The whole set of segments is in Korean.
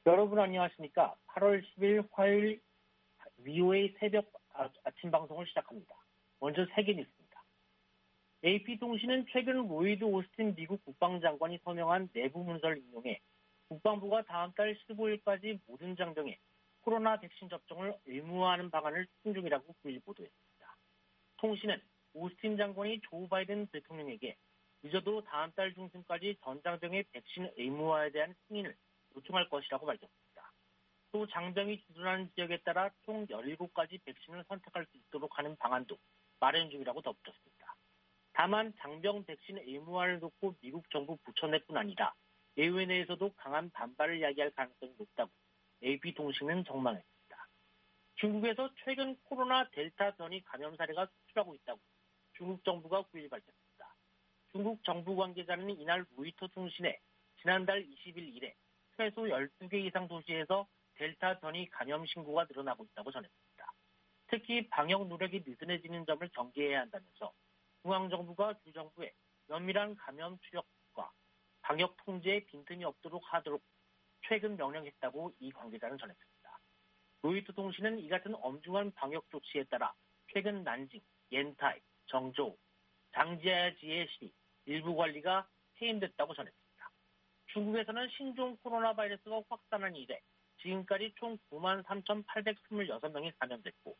여러분 안녕하십니까? 8월 10일 화요일 VOA 새벽 아침 방송을 시작합니다. 먼저 세계 뉴스입니다. AP통신은 최근 로이드 오스틴 미국 국방장관이 서명한 내부 문서를 인용해 국방부가 다음 달 15일까지 모든 장병에 코로나 백신 접종을 의무화하는 방안을 추진 중이라고 9일 보도했습니다. 통신은 오스틴 장관이 조 바이든 대통령에게 늦어도 다음 달 중순까지 전 장병의 백신 의무화에 대한 승인을 요청할 것이라고 밝혔습니다. 또 장병이 주둔하는 지역에 따라 총 17가지 백신을 선택할 수 있도록 하는 방안도 마련 중이라고 덧붙였습니다. 다만 장병 백신 의무화를 놓고 미국 정부 부처 내뿐 아니라 의회 내에서도 강한 반발을 야기할 가능성이 높다고 AP통신은 전망했습니다. 중국에서 최근 코로나 델타 변이 감염 사례가 속출하고 있다고 중국 정부가 9일 밝혔습니다. 중국 정부 관계자는 이날 로이터 통신에 지난달 20일 이래 최소 12개 이상 도시에서 델타 변이 감염 신고가 늘어나고 있다고 전했습니다. 특히 방역 노력이 느슨해지는 점을 경계해야 한다면서 중앙정부가 주정부에 면밀한 감염 추적과 방역 통제에 빈틈이 없도록 하도록 최근 명령했다고 이 관계자는 전했습니다. 로이터 통신은 이 같은 엄중한 방역 조치에 따라 최근 난징, 옌타이, 정저우, 장지아지에시 일부 관리가 해임됐다고 전했습니다. 중국에서는 신종 코로나 바이러스가 확산한 이래 지금까지 총 93,826명이 감염됐고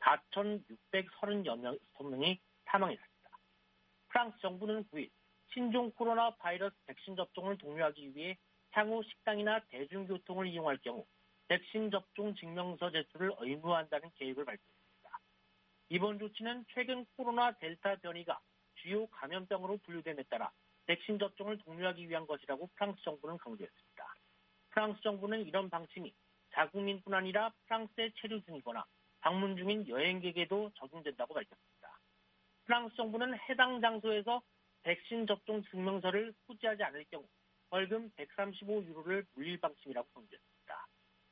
4,636명이 사망했습니다. 프랑스 정부는 9일 신종 코로나 바이러스 백신 접종을 독려하기 위해 향후 식당이나 대중교통을 이용할 경우 백신 접종 증명서 제출을 의무화한다는 계획을 발표했습니다. 이번 조치는 최근 코로나 델타 변이가 주요 감염병으로 분류됨에 따라 백신 접종을 독려하기 위한 것이라고 프랑스 정부는 강조했습니다. 프랑스 정부는 이런 방침이 자국민뿐 아니라 프랑스에 체류 중이거나 방문 중인 여행객에도 적용된다고 밝혔습니다. 프랑스 정부는 해당 장소에서 백신 접종 증명서를 소지하지 않을 경우 벌금 135유로를 물릴 방침이라고 강조했습니다.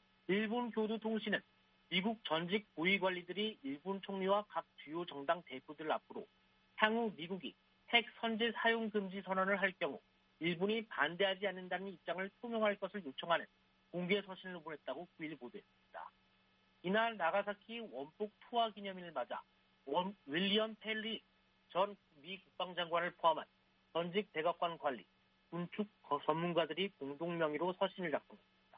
일본 교도통신은 미국 전직 고위 관리들이 일본 총리와 각 주요 정당 대표들 앞으로 향후 미국이 핵 선제 사용 금지 선언을 할 경우 일본이 반대하지 않는다는 입장을 표명할 것을 요청하는 공개 서신을 보냈다고 9일 보도했습니다. 이날 나가사키 원폭 투하 기념일을 맞아 윌리엄 펠리 전 미 국방장관을 포함한 전직 백악관 관리, 군축 전문가들이 공동 명의로 서신을 작성했습니다.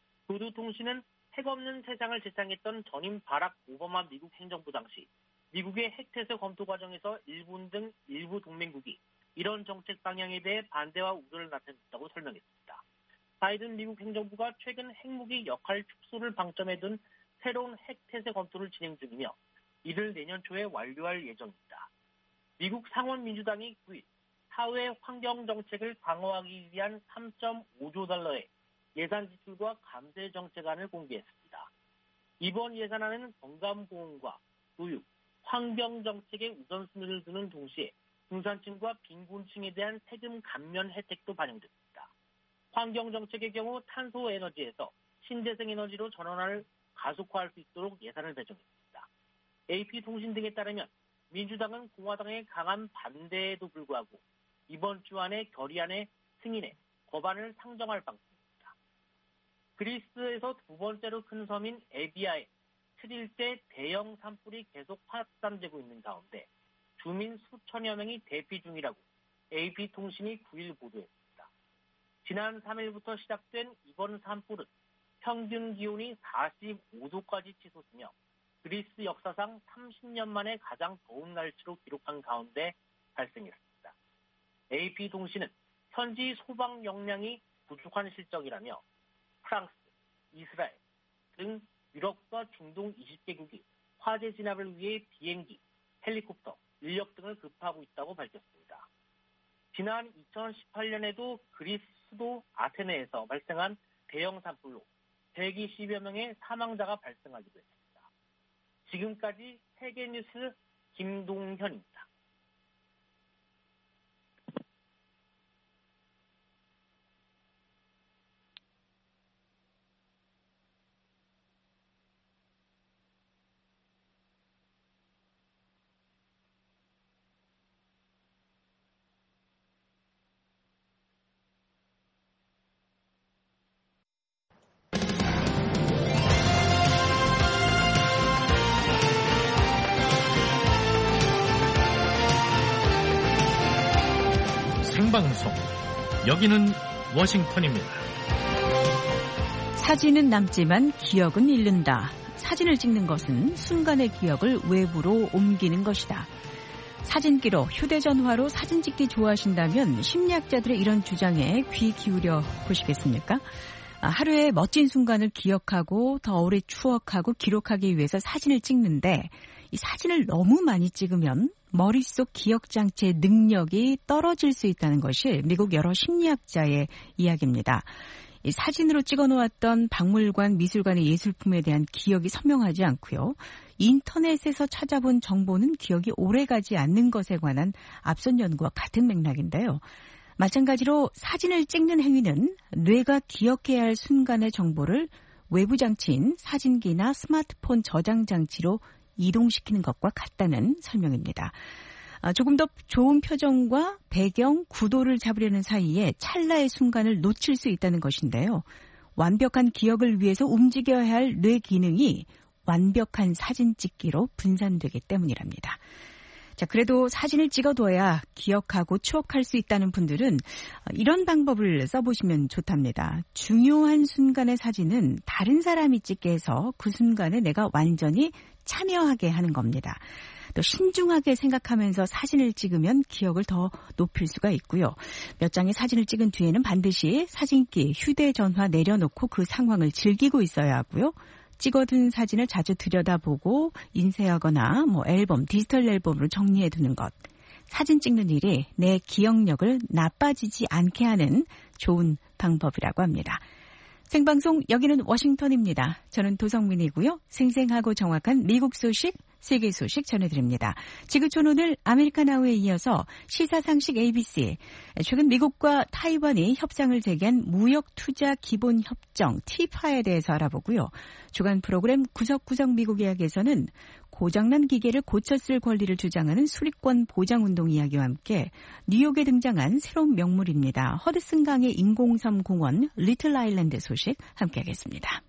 교도통신은 핵 없는 세상을 제창했던 전임 바락 오바마 미국 행정부 당시 미국의 핵태세 검토 과정에서 일본 등 일부 동맹국이 이런 정책 방향에 대해 반대와 우려를 나타냈다고 설명했습니다. 바이든 미국 행정부가 최근 핵무기 역할 축소를 방점에 둔 새로운 핵태세 검토를 진행 중이며 이를 내년 초에 완료할 예정입니다. 미국 상원 민주당이 9일 사회 환경 정책을 강화하기 위한 3.5조 달러의 예산 지출과 감세 정책안을 공개했습니다. 이번 예산안은 건강보험과 교육, 환경 정책에 우선순위를 두는 동시에 중산층과 빈곤층에 대한 세금 감면 혜택도 반영됐습니다. 환경 정책의 경우 탄소 에너지에서 신재생 에너지로 전환을 가속화할 수 있도록 예산을 배정했습니다. AP통신 등에 따르면 민주당은 공화당의 강한 반대에도 불구하고 이번 주 안에 결의안의 승인에 법안을 상정할 방침입니다. 그리스에서 두 번째로 큰 섬인 에비아에 7일째 대형 산불이 계속 확산되고 있는 가운데 주민 수천여 명이 대피 중이라고 AP통신이 9일 보도했습니다. 지난 3일부터 시작된 이번 산불은 평균 기온이 45도까지 치솟으며 그리스 역사상 30년 만에 가장 더운 날씨로 기록한 가운데 발생했습니다. AP통신은 현지 소방 역량이 부족한 실정이라며 프랑스, 이스라엘 등 유럽과 중동 20개국이 화재 진압을 위해 비행기, 헬리콥터, 인력 등을 급파하고 있다고 밝혔습니다. 지난 2018년에도 그리스 수도 아테네에서 발생한 대형 산불로 120여 명의 사망자가 발생하기도 했습니다. 지금까지 세계뉴스 김동현입니다. 생방송. 여기는 워싱턴입니다. 사진은 남지만 기억은 잃는다. 사진을 찍는 것은 순간의 기억을 외부로 옮기는 것이다. 사진기로, 휴대전화로 사진 찍기 좋아하신다면 심리학자들의 이런 주장에 귀 기울여 보시겠습니까? 하루의 멋진 순간을 기억하고 더 오래 추억하고 기록하기 위해서 사진을 찍는데 이 사진을 너무 많이 찍으면 머릿속 기억장치의 능력이 떨어질 수 있다는 것이 미국 여러 심리학자의 이야기입니다. 이 사진으로 찍어놓았던 박물관, 미술관의 예술품에 대한 기억이 선명하지 않고요. 인터넷에서 찾아본 정보는 기억이 오래가지 않는 것에 관한 앞선 연구와 같은 맥락인데요. 마찬가지로 사진을 찍는 행위는 뇌가 기억해야 할 순간의 정보를 외부 장치인 사진기나 스마트폰 저장 장치로 이동시키는 것과 같다는 설명입니다. 조금 더 좋은 표정과 배경, 구도를 잡으려는 사이에 찰나의 순간을 놓칠 수 있다는 것인데요. 완벽한 기억을 위해서 움직여야 할 뇌 기능이 완벽한 사진 찍기로 분산되기 때문이랍니다. 자, 그래도 사진을 찍어둬야 기억하고 추억할 수 있다는 분들은 이런 방법을 써보시면 좋답니다. 중요한 순간의 사진은 다른 사람이 찍게 해서 그 순간에 내가 완전히 참여하게 하는 겁니다. 또 신중하게 생각하면서 사진을 찍으면 기억을 더 높일 수가 있고요. 몇 장의 사진을 찍은 뒤에는 반드시 사진기, 휴대전화 내려놓고 그 상황을 즐기고 있어야 하고요. 찍어둔 사진을 자주 들여다보고 인쇄하거나 앨범, 디지털 앨범으로 정리해두는 것. 사진 찍는 일이 내 기억력을 나빠지지 않게 하는 좋은 방법이라고 합니다. 생방송 여기는 워싱턴입니다. 저는 도성민이고요. 생생하고 정확한 미국 소식, 세계 소식 전해드립니다. 지구촌 오늘 아메리칸 아워에 이어서 시사상식 ABC. 최근 미국과 타이완이 협상을 재개한 무역투자 기본협정 TIPA에 대해서 알아보고요. 주간 프로그램 구석구석 미국 이야기에서는 고장난 기계를 고쳐 쓸 권리를 주장하는 수리권 보장운동 이야기와 함께 뉴욕에 등장한 새로운 명물입니다. 허드슨 강의 인공섬 공원 리틀 아일랜드 소식 함께하겠습니다.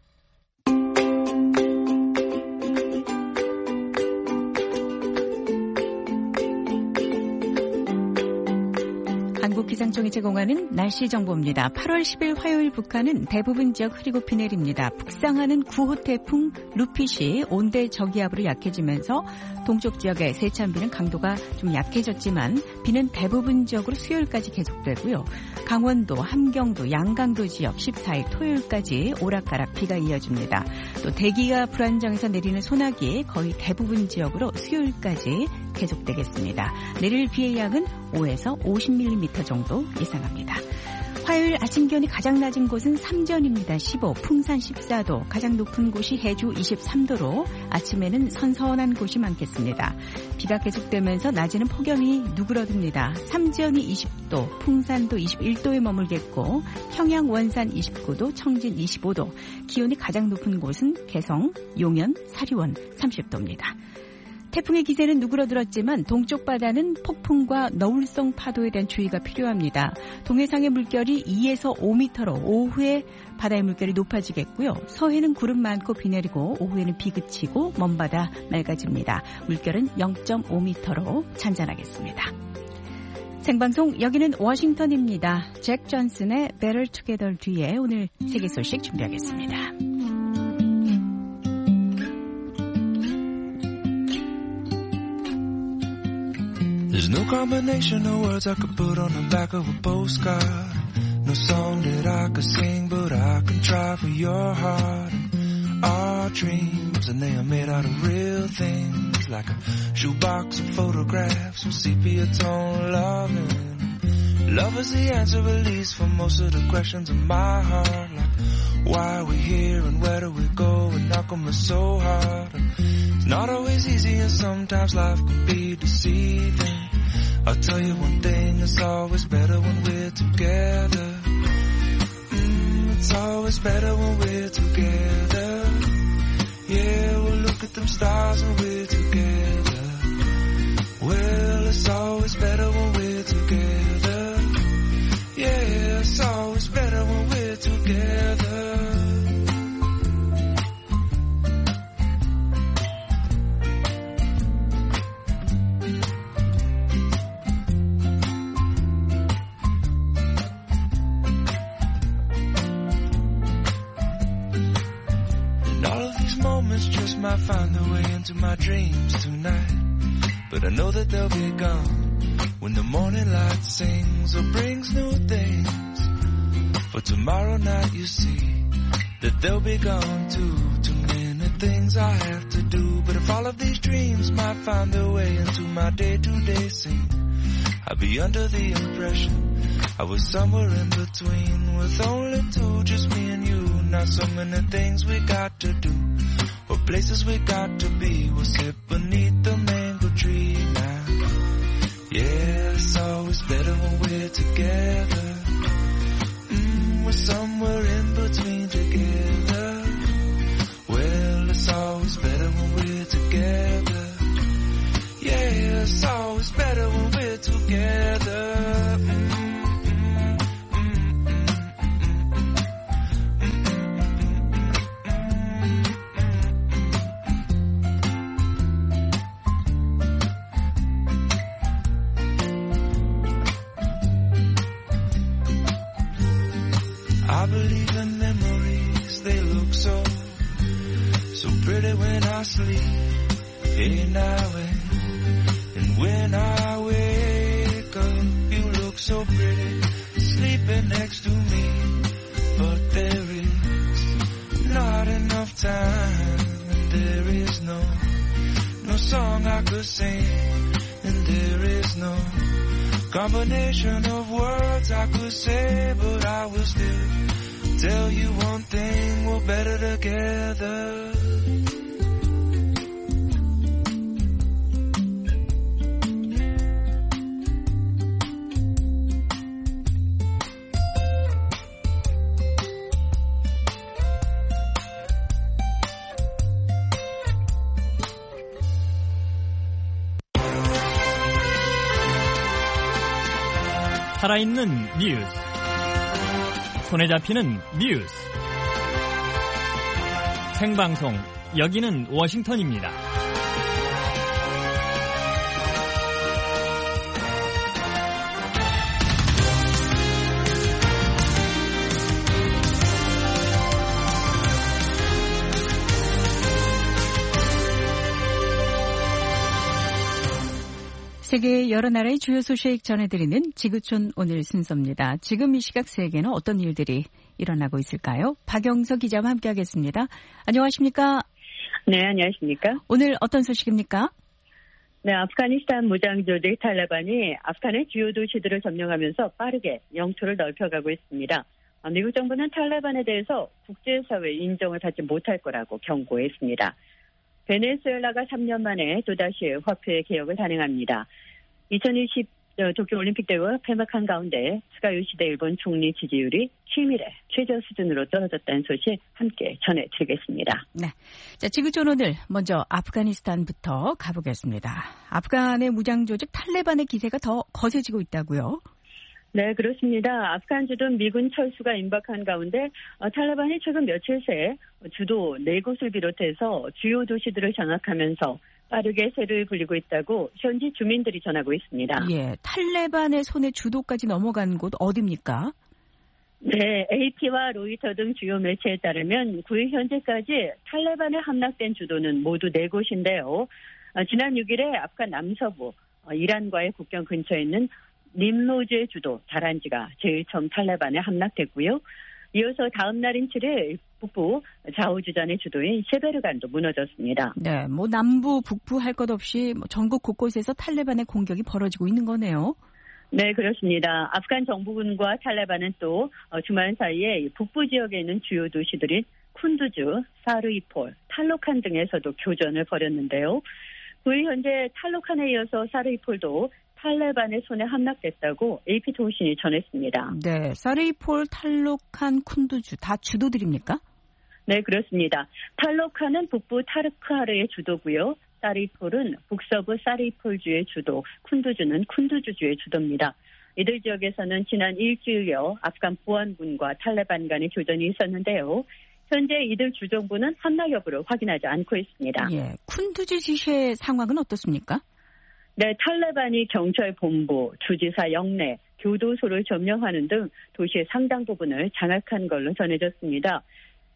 한국기상청이 제공하는 날씨 정보입니다. 8월 10일 화요일 북한은 대부분 지역 흐리고 비 내립니다. 북상하는 9호 태풍 루핏이 온대 저기압으로 약해지면서 동쪽 지역의 세찬비는 강도가 좀 약해졌지만 비는 대부분 지역으로 수요일까지 계속되고요. 강원도, 함경도, 양강도 지역 14일 토요일까지 오락가락 비가 이어집니다. 또 대기가 불안정해서 내리는 소나기 거의 대부분 지역으로 수요일까지 계속되겠습니다. 내릴 비의 양은 5에서 50mm 정도 예상합니다. 화요일 아침 기온이 가장 낮은 곳은 삼전입니다. 15, 풍산 14도, 가장 높은 곳이 해주 23도로 아침에는 선선한 곳이 많겠습니다. 비가 계속되면서 낮에는 폭염이 누그러듭니다. 삼전이 20도, 풍산도 21도에 머물겠고 평양 원산 29도, 청진 25도, 기온이 가장 높은 곳은 개성, 용연, 사리원 30도입니다. 태풍의 기세는 누그러들었지만 동쪽 바다는 폭풍과 너울성 파도에 대한 주의가 필요합니다. 동해상의 물결이 2에서 5m로 오후에 바다의 물결이 높아지겠고요. 서해는 구름 많고 비 내리고 오후에는 비 그치고 먼바다 맑아집니다. 물결은 0.5m로 잔잔하겠습니다. 생방송 여기는 워싱턴입니다. 잭 존슨의 Better Together 뒤에 오늘 세계 소식 준비하겠습니다. There's no combination of words I could put on the back of a postcard. No song that I could sing, but I can try for your heart. Our dreams, and they are made out of real things, like a shoebox of photographs with sepia tone loving. Love is the answer, at least for most of the questions in my heart, like why are we here and where do we go, and how come it's so hard. It's not always easy, and sometimes life can be deceiving. I'll tell you one thing, it's always better when we're together. It's always better when we're together. Yeah, we'll look at them stars when we're together. Well, it's always better when we're together. Yeah, it's always better when we're together. And all of these moments just might find their way into my dreams tonight. But I know that they'll be gone when the morning light sings or brings new things. For tomorrow night you see that they'll be gone too. Too many things I have to do. But if all of these dreams might find their way into my day-to-day scene, I'd be under the impression I was somewhere in between, with only two, just me and you. Not so many things we got to do, or places we got to be. We'll sit beneath the mango tree now. Yeah, it's always better when we're together. We're somewhere in between together. Well, it's always better when we're together. Yeah, it's always better when we're together. I believe in memories, they look so pretty when I sleep. Hey now and when I wake up, you look so pretty, sleeping next to me. But there is not enough time, and there is no song I could sing, and there is no combination of words I could say, but I will still tell you one thing, we're better together. 살아있는 뉴스, 손에 잡히는 뉴스, 생방송, 여기는 워싱턴입니다. 세계 여러 나라의 주요 소식 전해드리는 지구촌 오늘 순서입니다. 지금 이 시각 세계는 어떤 일들이 일어나고 있을까요? 박영서 기자와 함께하겠습니다. 안녕하십니까? 네, 안녕하십니까? 오늘 어떤 소식입니까? 네, 아프가니스탄 무장 조직 탈레반이 아프간의 주요 도시들을 점령하면서 빠르게 영토를 넓혀가고 있습니다. 미국 정부는 탈레반에 대해서 국제사회의 인정을 받지 못할 거라고 경고했습니다. 베네수엘라가 3년 만에 또다시 화폐 개혁을 단행합니다. 2020 도쿄올림픽 대회가 폐막한 가운데 스가 요시다 일본 총리 지지율이 취임이래 최저 수준으로 떨어졌다는 소식 함께 전해드리겠습니다. 네, 자, 지구촌 오늘 먼저 아프가니스탄부터 가보겠습니다. 아프간의 무장조직 탈레반의 기세가 더 거세지고 있다고요? 네, 그렇습니다. 아프간 주둔 미군 철수가 임박한 가운데 탈레반이 최근 며칠 새 주도 4곳을 비롯해서 주요 도시들을 장악하면서 빠르게 세를 불리고 있다고 현지 주민들이 전하고 있습니다. 예, 탈레반의 손에 주도까지 넘어간 곳 어디입니까? 네, AP와 로이터 등 주요 매체에 따르면 9일 현재까지 탈레반에 함락된 주도는 모두 4곳인데요. 지난 6일에 아프간 남서부 이란과의 국경 근처에 있는 님로즈의 주도 자란지가 제일 처음 탈레반에 함락됐고요. 이어서 다음 날인 7일 북부 자우지단의 주도인 셰베르간도 무너졌습니다. 네, 남부, 북부 할 것 없이 전국 곳곳에서 탈레반의 공격이 벌어지고 있는 거네요. 네, 그렇습니다. 아프간 정부군과 탈레반은 또 주말 사이에 북부 지역에 있는 주요 도시들인 쿤두즈, 사르이폴, 탈로칸 등에서도 교전을 벌였는데요. 9일 현재 탈로칸에 이어서 사르이폴도 탈레반의 손에 함락됐다고 AP통신이 전했습니다. 네, 사르이폴, 탈로칸, 쿤두즈 다 주도들입니까? 네, 그렇습니다. 탈로칸은 북부 타르크하르의 주도고요. 사르이폴은 북서부 사르이폴주의 주도, 쿤두즈는 쿤두즈주의 주도입니다. 이들 지역에서는 지난 일주일여 아프간 보안군과 탈레반 간의 교전이 있었는데요. 현재 이들 주정부는 함락 여부를 확인하지 않고 있습니다. 예, 쿤두즈 지시의 상황은 어떻습니까? 네, 탈레반이 경찰 본부, 주지사 영내, 교도소를 점령하는 등 도시의 상당 부분을 장악한 걸로 전해졌습니다.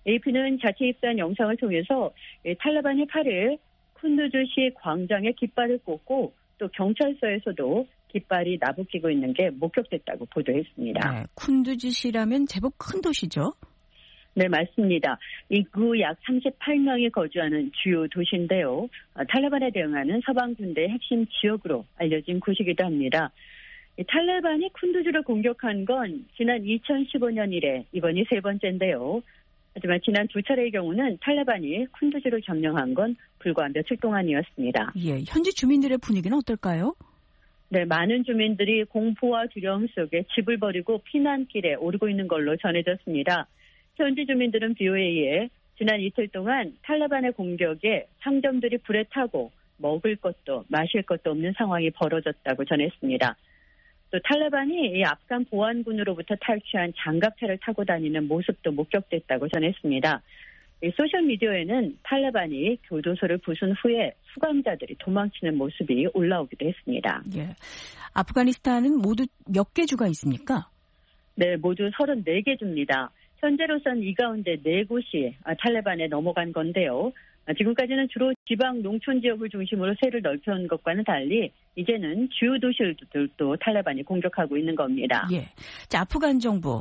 AP는 자체 입수한 영상을 통해서 탈레반이 8일 쿤두즈시 광장에 깃발을 꽂고 또 경찰서에서도 깃발이 나부끼고 있는 게 목격됐다고 보도했습니다. 네, 쿤두즈시라면 제법 큰 도시죠? 네, 맞습니다. 인구 약 38명이 거주하는 주요 도시인데요. 탈레반에 대응하는 서방 군대의 핵심 지역으로 알려진 곳이기도 합니다. 탈레반이 쿤두즈를 공격한 건 지난 2015년 이래 이번이 세 번째인데요. 하지만 지난 두 차례의 경우는 탈레반이 쿤두즈를 점령한 건 불과 며칠 동안이었습니다. 예, 현지 주민들의 분위기는 어떨까요? 네, 많은 주민들이 공포와 두려움 속에 집을 버리고 피난길에 오르고 있는 걸로 전해졌습니다. 현지 주민들은 BOA에 지난 이틀 동안 탈레반의 공격에 상점들이 불에 타고 먹을 것도 마실 것도 없는 상황이 벌어졌다고 전했습니다. 또 탈레반이 이 아프간 보안군으로부터 탈취한 장갑차를 타고 다니는 모습도 목격됐다고 전했습니다. 이 소셜미디어에는 탈레반이 교도소를 부순 후에 수감자들이 도망치는 모습이 올라오기도 했습니다. 예. 아프가니스탄은 모두 몇 개 주가 있습니까? 네, 모두 34개 주입니다. 현재로선 이 가운데 4곳이 탈레반에 넘어간 건데요. 지금까지는 주로 지방 농촌 지역을 중심으로 세를 넓혀온 것과는 달리 이제는 주요 도시들도 탈레반이 공격하고 있는 겁니다. 예. 자, 아프간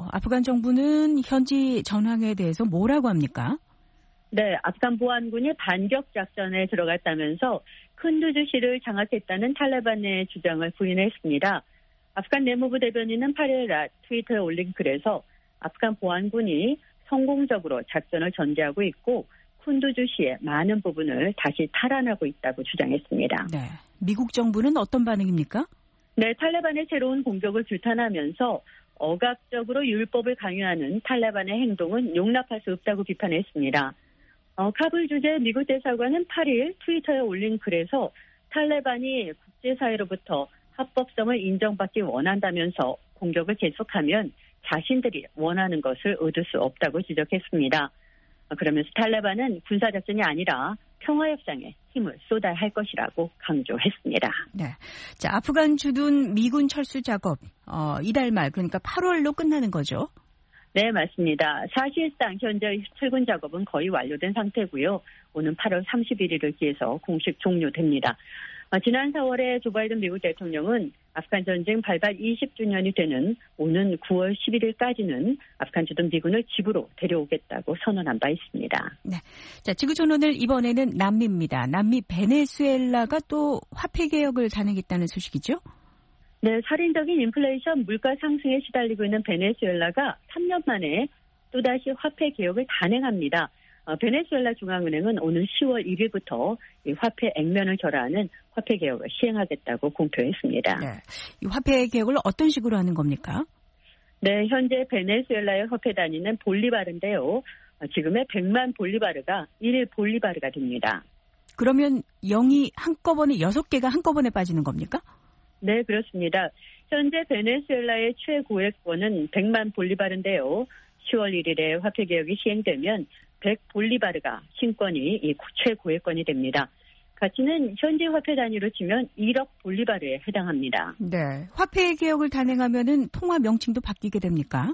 정부는 현지 전황에 대해서 뭐라고 합니까? 네, 아프간 보안군이 반격 작전에 들어갔다면서 쿤두즈시를 장악했다는 탈레반의 주장을 부인했습니다. 아프간 내무부 대변인은 8일 트위터에 올린 글에서 아프간 보안군이 성공적으로 작전을 전개하고 있고 쿤두즈시의 많은 부분을 다시 탈환하고 있다고 주장했습니다. 네, 미국 정부는 어떤 반응입니까? 네, 탈레반의 새로운 공격을 규탄하면서 억압적으로 율법을 강요하는 탈레반의 행동은 용납할 수 없다고 비판했습니다. 카불 주재 미국 대사관은 8일 트위터에 올린 글에서 탈레반이 국제사회로부터 합법성을 인정받기 원한다면서 공격을 계속하면 자신들이 원하는 것을 얻을 수 없다고 지적했습니다. 그러면서 탈레반은 군사작전이 아니라 평화협상에 힘을 쏟아야 할 것이라고 강조했습니다. 네, 자, 아프간 주둔 미군 철수 작업 이달 말 그러니까 8월로 끝나는 거죠? 네, 맞습니다. 사실상 현재 철군 작업은 거의 완료된 상태고요. 오는 8월 31일을 기해서 공식 종료됩니다. 지난 4월에 조 바이든 미국 대통령은 아프간 전쟁 발발 20주년이 되는 오는 9월 11일까지는 아프간 주둔 미군을 집으로 데려오겠다고 선언한 바 있습니다. 네, 자, 지구촌 오늘 이번에는 남미입니다. 남미 베네수엘라가 또 화폐 개혁을 단행했다는 소식이죠? 네, 살인적인 인플레이션 물가 상승에 시달리고 있는 베네수엘라가 3년 만에 또다시 화폐 개혁을 단행합니다. 베네수엘라 중앙은행은 오는 10월 1일부터 이 화폐 액면을 절하하는 화폐 개혁을 시행하겠다고 공표했습니다. 네, 이 화폐 개혁을 어떤 식으로 하는 겁니까? 네, 현재 베네수엘라의 화폐 단위는 볼리바르인데요. 지금의 100만 볼리바르가 1볼리바르가 됩니다. 그러면 0이 한꺼번에 6개가 한꺼번에 빠지는 겁니까? 네, 그렇습니다. 현재 베네수엘라의 최고액권은 100만 볼리바르인데요. 10월 1일에 화폐 개혁이 시행되면 100볼리바르가 신권이 이 최고액권이 됩니다. 가치는 현재 화폐 단위로 치면 1억 볼리바르에 해당합니다. 네, 화폐 개혁을 단행하면은 통화 명칭도 바뀌게 됩니까?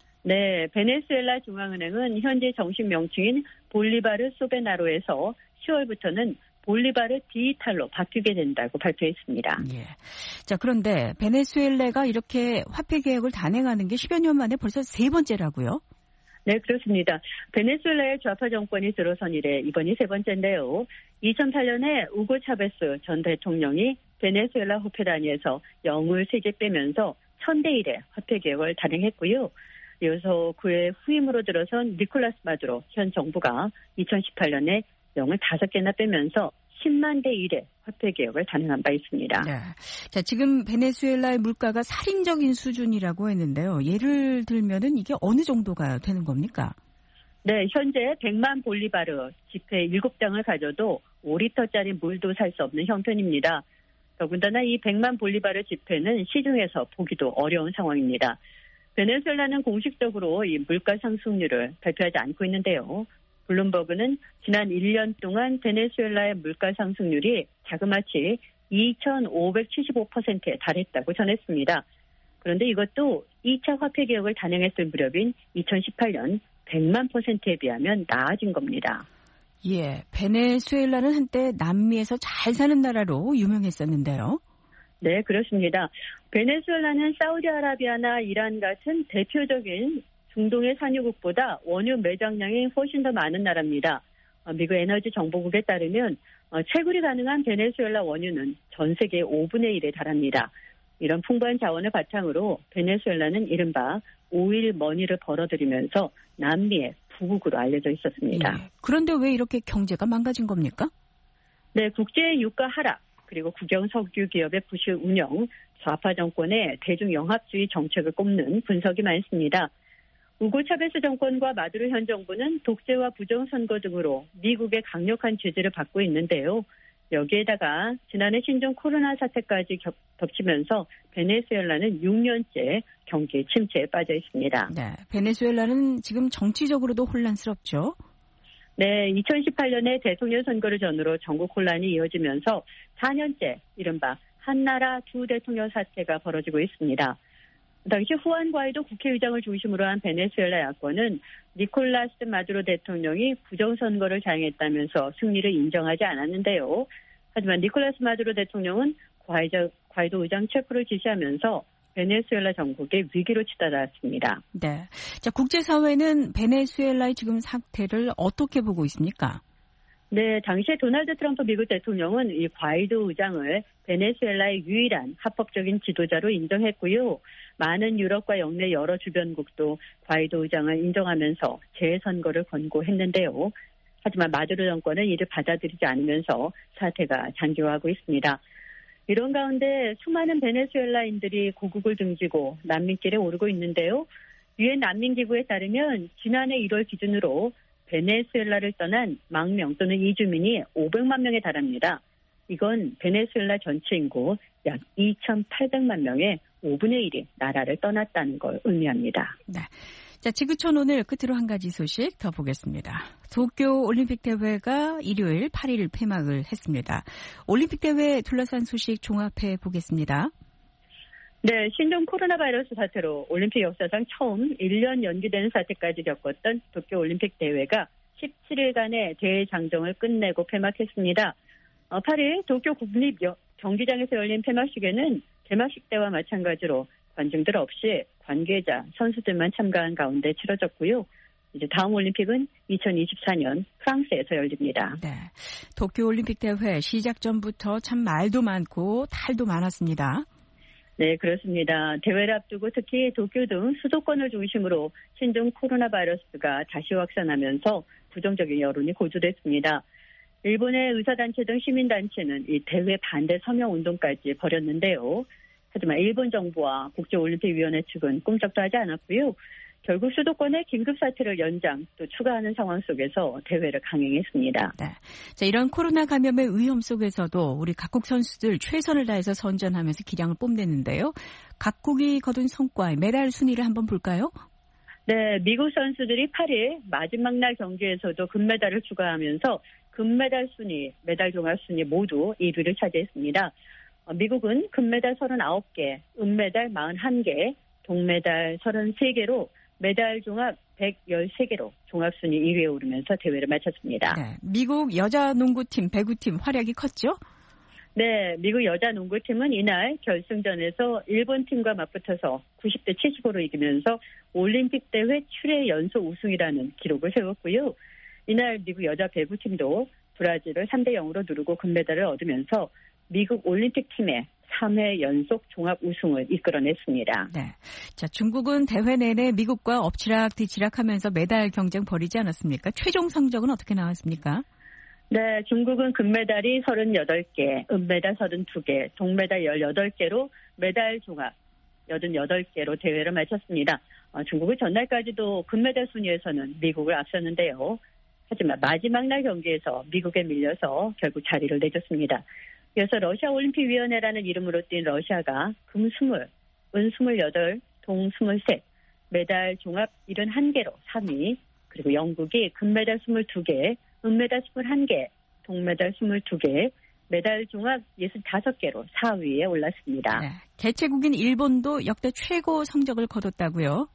네, 베네수엘라 중앙은행은 현재 정식 명칭인 볼리바르 소베나로에서 10월부터는 볼리바르 디지털로 바뀌게 된다고 발표했습니다. 예. 자, 그런데 베네수엘라가 이렇게 화폐 개혁을 단행하는 게 10여 년 만에 벌써 세 번째라고요? 네, 그렇습니다. 베네수엘라의 좌파 정권이 들어선 이래 이번이 세 번째인데요. 2008년에 우고 차베스 전 대통령이 베네수엘라 화폐 단위에서 0을 3개 빼면서 1000대 1의 화폐 개혁을 단행했고요. 이어서 그의 후임으로 들어선 니콜라스 마두로 현 정부가 2018년에 0을 5개나 빼면서 10만 대 1의 화폐 개혁을 단행한 바 있습니다. 네. 자, 지금 베네수엘라의 물가가 살인적인 수준이라고 했는데요. 예를 들면은 이게 어느 정도가 되는 겁니까? 네, 현재 100만 볼리바르 지폐 7장을 가져도 5리터짜리 물도 살 수 없는 형편입니다. 더군다나 이 100만 볼리바르 지폐는 시중에서 보기도 어려운 상황입니다. 베네수엘라는 공식적으로 이 물가 상승률을 발표하지 않고 있는데요. 블룸버그는 지난 1년 동안 베네수엘라의 물가 상승률이 자그마치 2,575%에 달했다고 전했습니다. 그런데 이것도 2차 화폐 개혁을 단행했을 무렵인 2018년 100만 %에 비하면 나아진 겁니다. 예, 베네수엘라는 한때 남미에서 잘 사는 나라로 유명했었는데요. 네, 그렇습니다. 베네수엘라는 사우디아라비아나 이란 같은 대표적인 중동의 산유국보다 원유 매장량이 훨씬 더 많은 나라입니다. 미국 에너지 정보국에 따르면 채굴이 가능한 베네수엘라 원유는 전 세계의 5분의 1에 달합니다. 이런 풍부한 자원을 바탕으로 베네수엘라는 이른바 오일 머니를 벌어들이면서 남미의 부국으로 알려져 있었습니다. 예. 그런데 왜 이렇게 경제가 망가진 겁니까? 네, 국제 유가 하락, 그리고 국영 석유 기업의 부실 운영, 좌파 정권의 대중 영합주의 정책을 꼽는 분석이 많습니다. 우고 차베스 정권과 마두로 현 정부는 독재와 부정선거 등으로 미국의 강력한 제재를 받고 있는데요. 여기에다가 지난해 신종 코로나 사태까지 겹치면서 베네수엘라는 6년째 경기 침체에 빠져 있습니다. 네, 베네수엘라는 지금 정치적으로도 혼란스럽죠. 네, 2018년에 대통령 선거를 전후로 전국 혼란이 이어지면서 4년째 이른바 한나라 두 대통령 사태가 벌어지고 있습니다. 당시 후안 과이도 국회의장을 중심으로 한 베네수엘라 야권은 니콜라스 마두로 대통령이 부정선거를 자행했다면서 승리를 인정하지 않았는데요. 하지만 니콜라스 마두로 대통령은 과이도 의장 체포를 지시하면서 베네수엘라 정국의 위기로 치달았습니다. 네, 자, 국제사회는 베네수엘라의 지금 상태를 어떻게 보고 있습니까? 네, 당시에 도널드 트럼프 미국 대통령은 이 과이도 의장을 베네수엘라의 유일한 합법적인 지도자로 인정했고요. 많은 유럽과 영내 여러 주변국도 과이도 의장을 인정하면서 재선거를 권고했는데요. 하지만 마두로 정권은 이를 받아들이지 않으면서 사태가 장기화하고 있습니다. 이런 가운데 수많은 베네수엘라인들이 고국을 등지고 난민길에 오르고 있는데요. 유엔 난민기구에 따르면 지난해 1월 기준으로 베네수엘라를 떠난 망명 또는 이주민이 500만 명에 달합니다. 이건 베네수엘라 전체 인구 약 2,800만 명의 5분의 1이 나라를 떠났다는 걸 의미합니다. 네. 자, 지구촌 오늘 끝으로 한 가지 소식 더 보겠습니다. 도쿄 올림픽 대회가 일요일 8일 폐막을 했습니다. 올림픽 대회 둘러싼 소식 종합해 보겠습니다. 네, 신종 코로나 바이러스 사태로 올림픽 역사상 처음 1년 연기되는 사태까지 겪었던 도쿄 올림픽 대회가 17일간의 대회 장정을 끝내고 폐막했습니다. 8일 도쿄 국립 경기장에서 열린 폐막식에는 개막식 때와 마찬가지로 관중들 없이 관계자, 선수들만 참가한 가운데 치러졌고요. 이제 다음 올림픽은 2024년 프랑스에서 열립니다. 네, 도쿄 올림픽 대회 시작 전부터 참 말도 많고 탈도 많았습니다. 네, 그렇습니다. 대회를 앞두고 특히 도쿄 등 수도권을 중심으로 신종 코로나 바이러스가 다시 확산하면서 부정적인 여론이 고조됐습니다. 일본의 의사단체 등 시민단체는 이 대회 반대 서명 운동까지 벌였는데요. 하지만 일본 정부와 국제올림픽위원회 측은 꼼짝도 하지 않았고요. 결국 수도권의 긴급사태를 연장 또 추가하는 상황 속에서 대회를 강행했습니다. 네. 자, 이런 코로나 감염의 위험 속에서도 우리 각국 선수들 최선을 다해서 선전하면서 기량을 뽐냈는데요. 각국이 거둔 성과의 메달 순위를 한번 볼까요? 네, 미국 선수들이 8일 마지막 날 경기에서도 금메달을 추가하면서 금메달 순위, 메달 종합 순위 모두 1위를 차지했습니다. 미국은 금메달 39개, 은메달 41개, 동메달 33개로 메달 종합 113개로 종합순위 2위에 오르면서 대회를 마쳤습니다. 네, 미국 여자 농구팀, 배구팀 활약이 컸죠? 네, 미국 여자 농구팀은 이날 결승전에서 일본팀과 맞붙어서 90대 70으로 이기면서 올림픽 대회 출애 연속 우승이라는 기록을 세웠고요. 이날 미국 여자 배구팀도 브라질을 3대 0으로 누르고 금메달을 얻으면서 미국 올림픽팀의 3회 연속 종합 우승을 이끌어냈습니다. 네. 자, 중국은 대회 내내 미국과 엎치락뒤치락하면서 메달 경쟁 벌이지 않았습니까? 최종 성적은 어떻게 나왔습니까? 네, 중국은 금메달이 38개, 은메달 32개, 동메달 18개로 메달 종합 88개로 대회를 마쳤습니다. 중국은 전날까지도 금메달 순위에서는 미국을 앞섰는데요. 하지만 마지막 날 경기에서 미국에 밀려서 결국 자리를 내줬습니다. 이어서 러시아올림픽위원회라는 이름으로 뛴 러시아가 금 20, 은 28, 동 23, 메달 종합 71개로 3위, 그리고 영국이 금메달 22개, 은메달 21개, 동메달 22개, 메달 종합 65개로 4위에 올랐습니다. 네, 개최국인 일본도 역대 최고 성적을 거뒀다고요?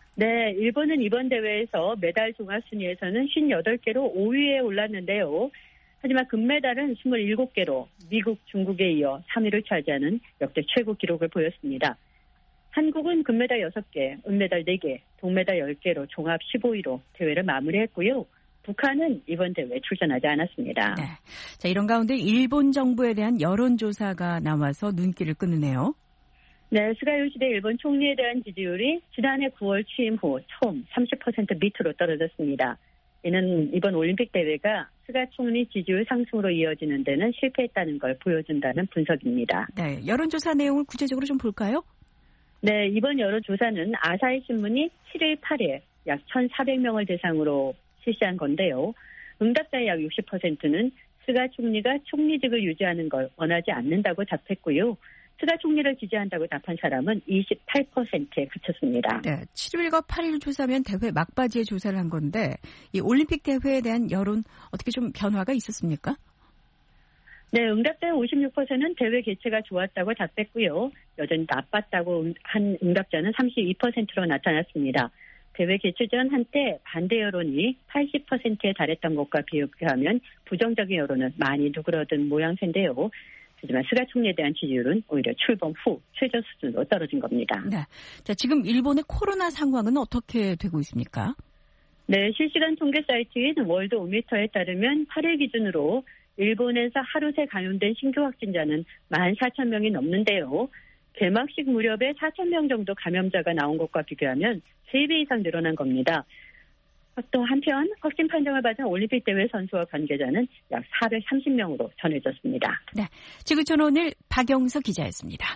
네, 일본은 이번 대회에서 메달 종합 순위에서는 58개로 5위에 올랐는데요. 하지만 금메달은 27개로 미국, 중국에 이어 3위를 차지하는 역대 최고 기록을 보였습니다. 한국은 금메달 6개, 은메달 4개, 동메달 10개로 종합 15위로 대회를 마무리했고요. 북한은 이번 대회에 출전하지 않았습니다. 네. 자, 이런 가운데 일본 정부에 대한 여론조사가 나와서 눈길을 끄는네요. 네, 스가 요시대 일본 총리에 대한 지지율이 지난해 9월 취임 후 처음 30% 밑으로 떨어졌습니다. 이는 이번 올림픽 대회가 스가 총리 지지율 상승으로 이어지는 데는 실패했다는 걸 보여준다는 분석입니다. 네, 여론조사 내용을 구체적으로 좀 볼까요? 네, 이번 여론조사는 아사히 신문이 7일, 8일 약 1,400명을 대상으로 실시한 건데요. 응답자의 약 60%는 스가 총리가 총리직을 유지하는 걸 원하지 않는다고 답했고요. 스가 총리를 지지한다고 답한 사람은 28%에 그쳤습니다. 네, 7일과 8일 조사면 대회 막바지에 조사를 한 건데 이 올림픽 대회에 대한 여론 어떻게 좀 변화가 있었습니까? 네, 응답자의 56%는 대회 개최가 좋았다고 답했고요. 여전히 나빴다고 한 응답자는 32%로 나타났습니다. 대회 개최 전 한때 반대 여론이 80%에 달했던 것과 비교하면 부정적인 여론은 많이 누그러든 모양새인데요. 하지만 스가 총리에 대한 지지율은 오히려 출범 후 최저 수준으로 떨어진 겁니다. 네, 자, 지금 일본의 코로나 상황은 어떻게 되고 있습니까? 네, 실시간 통계 사이트인 월드 오미터에 따르면 8일 기준으로 일본에서 하루 새 감염된 신규 확진자는 14,000명이 넘는데요. 개막식 무렵에 4,000명 정도 감염자가 나온 것과 비교하면 3배 이상 늘어난 겁니다. 또 한편 확진 판정을 받은 올림픽 대회 선수와 관계자는 약 430명으로 전해졌습니다. 네, 지구촌 오늘 박영석 기자였습니다.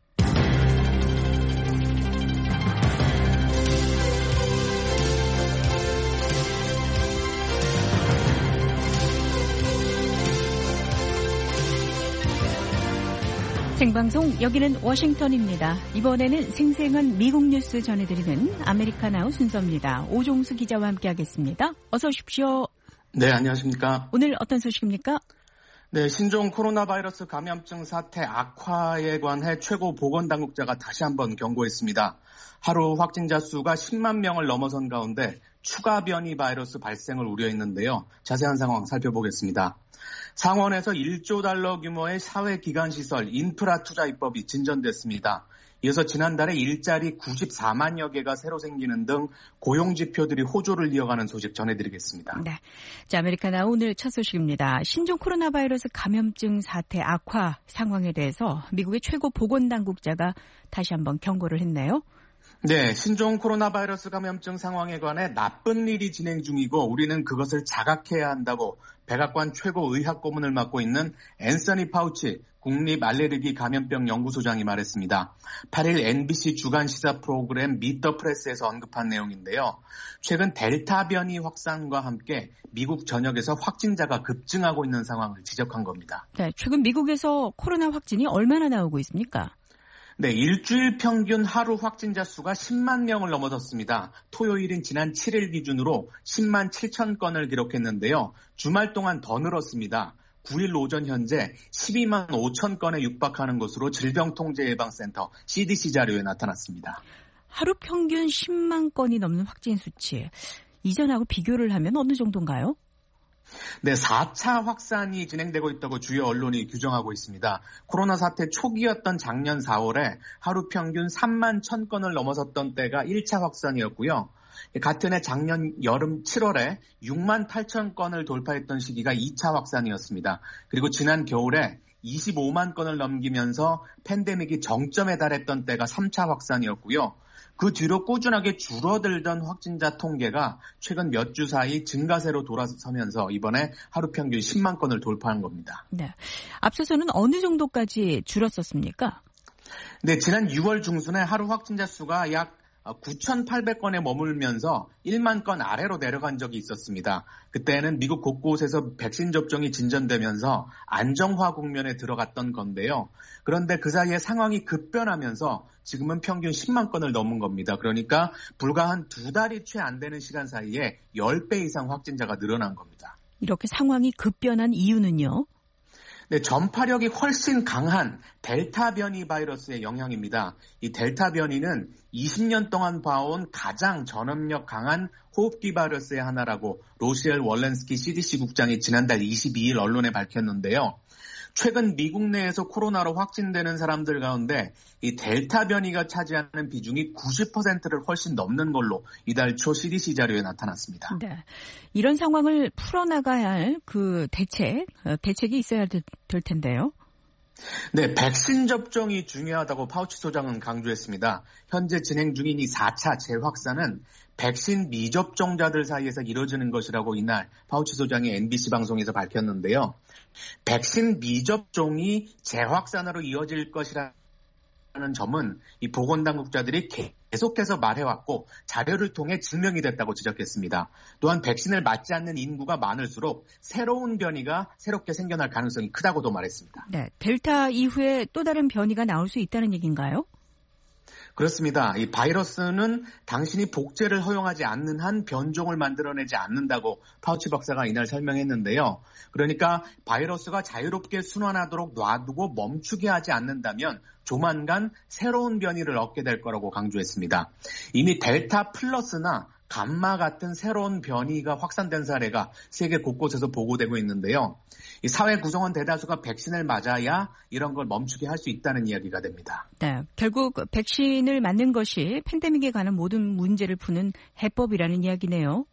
생방송 여기는 워싱턴입니다. 이번에는 생생한 미국 뉴스 전해드리는 아메리카나우 순서입니다. 오종수 기자와 함께하겠습니다. 어서 오십시오. 네, 안녕하십니까. 오늘 어떤 소식입니까? 네, 신종 코로나 바이러스 감염증 사태 악화에 관해 최고 보건당국자가 다시 한번 경고했습니다. 하루 확진자 수가 10만 명을 넘어선 가운데 추가 변이 바이러스 발생을 우려했는데요. 자세한 상황 살펴보겠습니다. 상원에서 1조 달러 규모의 사회기관시설 인프라 투자 입법이 진전됐습니다. 이어서 지난달에 일자리 94만여 개가 새로 생기는 등 고용지표들이 호조를 이어가는 소식 전해드리겠습니다. 네, 자, 아메리카나 오늘 첫 소식입니다. 신종 코로나 바이러스 감염증 사태 악화 상황에 대해서 미국의 최고 보건당국자가 다시 한번 경고를 했네요. 네, 신종 코로나 바이러스 감염증 상황에 관해 나쁜 일이 진행 중이고 우리는 그것을 자각해야 한다고 백악관 최고 의학 고문을 맡고 있는 앤서니 파우치 국립 알레르기 감염병 연구소장이 말했습니다. 8일 NBC 주간 시사 프로그램 미트 더 프레스에서 언급한 내용인데요. 최근 델타 변이 확산과 함께 미국 전역에서 확진자가 급증하고 있는 상황을 지적한 겁니다. 네, 최근 미국에서 코로나 확진이 얼마나 나오고 있습니까? 네, 일주일 평균 하루 확진자 수가 10만 명을 넘어섰습니다. 토요일인 지난 7일 기준으로 10만 7천 건을 기록했는데요. 주말 동안 더 늘었습니다. 9일 오전 현재 12만 5천 건에 육박하는 것으로 질병통제예방센터 CDC 자료에 나타났습니다. 하루 평균 10만 건이 넘는 확진 수치. 이전하고 비교를 하면 어느 정도인가요? 네, 4차 확산이 진행되고 있다고 주요 언론이 규정하고 있습니다. 코로나 사태 초기였던 작년 4월에 하루 평균 3만 1,000건을 넘어섰던 때가 1차 확산이었고요. 같은 해 작년 여름 7월에 6만 8천 건을 돌파했던 시기가 2차 확산이었습니다. 그리고 지난 겨울에 25만 건을 넘기면서 팬데믹이 정점에 달했던 때가 3차 확산이었고요. 그 뒤로 꾸준하게 줄어들던 확진자 통계가 최근 몇 주 사이 증가세로 돌아서면서 이번에 하루 평균 10만 건을 돌파한 겁니다. 네, 앞서서는 어느 정도까지 줄었었습니까? 네, 지난 6월 중순에 하루 확진자 수가 약 9,800건에 머물면서 1만 건 아래로 내려간 적이 있었습니다. 그때는 미국 곳곳에서 백신 접종이 진전되면서 안정화 국면에 들어갔던 건데요. 그런데 그 사이에 상황이 급변하면서 지금은 평균 10만 건을 넘은 겁니다. 그러니까 불과 한 2달이 채 안 되는 시간 사이에 10배 이상 확진자가 늘어난 겁니다. 이렇게 상황이 급변한 이유는요? 네, 전파력이 훨씬 강한 델타 변이 바이러스의 영향입니다. 이 델타 변이는 20년 동안 봐온 가장 전염력 강한 호흡기 바이러스의 하나라고 로시엘 월렌스키 CDC 국장이 지난달 22일 언론에 밝혔는데요. 최근 미국 내에서 코로나로 확진되는 사람들 가운데 이 델타 변이가 차지하는 비중이 90%를 훨씬 넘는 걸로 이달 초 CDC 자료에 나타났습니다. 네, 이런 상황을 풀어나가야 할 그 대책이 있어야 될 텐데요. 네, 백신 접종이 중요하다고 파우치 소장은 강조했습니다. 현재 진행 중인 이 4차 재확산은 백신 미접종자들 사이에서 이루어지는 것이라고 이날 파우치 소장이 NBC 방송에서 밝혔는데요. 백신 미접종이 재확산으로 이어질 것이라는 점은 이 보건당국자들이 계속해서 말해왔고 자료를 통해 증명이 됐다고 지적했습니다. 또한 백신을 맞지 않는 인구가 많을수록 새로운 변이가 새롭게 생겨날 가능성이 크다고도 말했습니다. 네, 델타 이후에 또 다른 변이가 나올 수 있다는 얘기인가요? 그렇습니다. 이 바이러스는 당신이 복제를 허용하지 않는 한 변종을 만들어내지 않는다고 파우치 박사가 이날 설명했는데요. 그러니까 바이러스가 자유롭게 순환하도록 놔두고 멈추게 하지 않는다면 조만간 새로운 변이를 얻게 될 거라고 강조했습니다. 이미 델타 플러스나 감마 같은 새로운 변이가 확산된 사례가 세계 곳곳에서 보고되고 있는데요. 이 사회 구성원 대다수가 백신을 맞아야 이런 걸 멈추게 할 수 있다는 이야기가 됩니다. 네, 결국 백신을 맞는 것이 팬데믹에 관한 모든 문제를 푸는 해법이라는 이야기네요.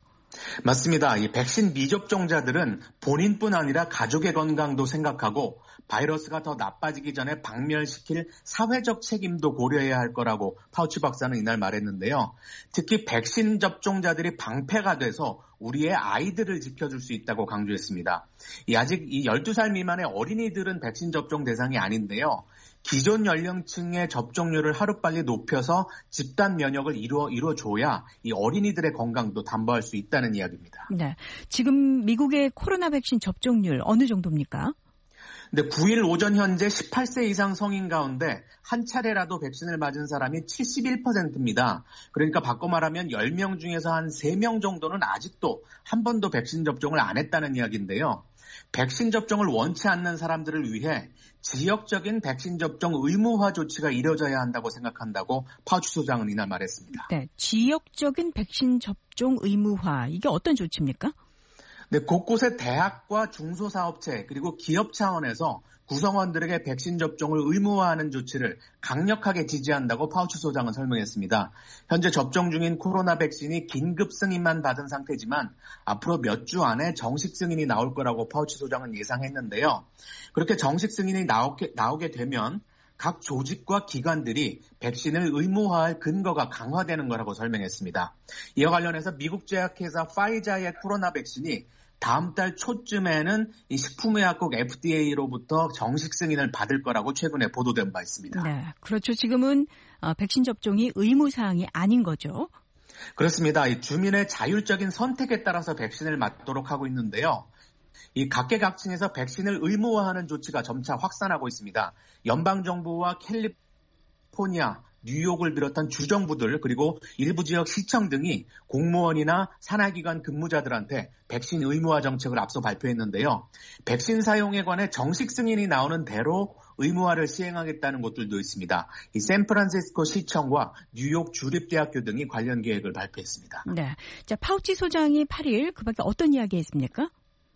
맞습니다. 이 백신 미접종자들은 본인뿐 아니라 가족의 건강도 생각하고 바이러스가 더 나빠지기 전에 박멸시킬 사회적 책임도 고려해야 할 거라고 파우치 박사는 이날 말했는데요. 특히 백신 접종자들이 방패가 돼서 우리의 아이들을 지켜줄 수 있다고 강조했습니다. 아직 이 12살 미만의 어린이들은 백신 접종 대상이 아닌데요. 기존 연령층의 접종률을 하루빨리 높여서 집단 면역을 이루어줘야 이 어린이들의 건강도 담보할 수 있다는 이야기입니다. 네, 지금 미국의 코로나 백신 접종률 어느 정도입니까? 근데 9일 오전 현재 18세 이상 성인 가운데 한 차례라도 백신을 맞은 사람이 71%입니다. 그러니까 바꿔 말하면 10명 중에서 한 3명 정도는 아직도 한 번도 백신 접종을 안 했다는 이야기인데요. 백신 접종을 원치 않는 사람들을 위해 지역적인 백신 접종 의무화 조치가 이뤄져야 한다고 생각한다고 파우치 소장은 이날 말했습니다. 네, 지역적인 백신 접종 의무화, 이게 어떤 조치입니까? 네, 곳곳의 대학과 중소사업체 그리고 기업 차원에서 구성원들에게 백신 접종을 의무화하는 조치를 강력하게 지지한다고 파우치 소장은 설명했습니다. 현재 접종 중인 코로나 백신이 긴급 승인만 받은 상태지만 앞으로 몇 주 안에 정식 승인이 나올 거라고 파우치 소장은 예상했는데요. 그렇게 정식 승인이 나오게 되면 각 조직과 기관들이 백신을 의무화할 근거가 강화되는 거라고 설명했습니다. 이와 관련해서 미국 제약회사 파이자의 코로나 백신이 다음 달 초쯤에는 이 식품의약국 FDA로부터 정식 승인을 받을 거라고 최근에 보도된 바 있습니다. 네, 그렇죠. 지금은 백신 접종이 의무사항이 아닌 거죠. 그렇습니다. 이 주민의 자율적인 선택에 따라서 백신을 맞도록 하고 있는데요. 이 각계각층에서 백신을 의무화하는 조치가 점차 확산하고 있습니다. 연방정부와 캘리포니아, 뉴욕을 비롯한 주정부들 그리고 일부 지역 시청 등이 공무원이나 산하기관 근무자들한테 백신 의무화 정책을 앞서 발표했는데요. 백신 사용에 관해 정식 승인이 나오는 대로 의무화를 시행하겠다는 곳들도 있습니다. 이 샌프란시스코 시청과 뉴욕 주립대학교 등이 관련 계획을 발표했습니다. 네, 자 파우치 소장이 8일 그밖에 어떤 이야기 했습니까?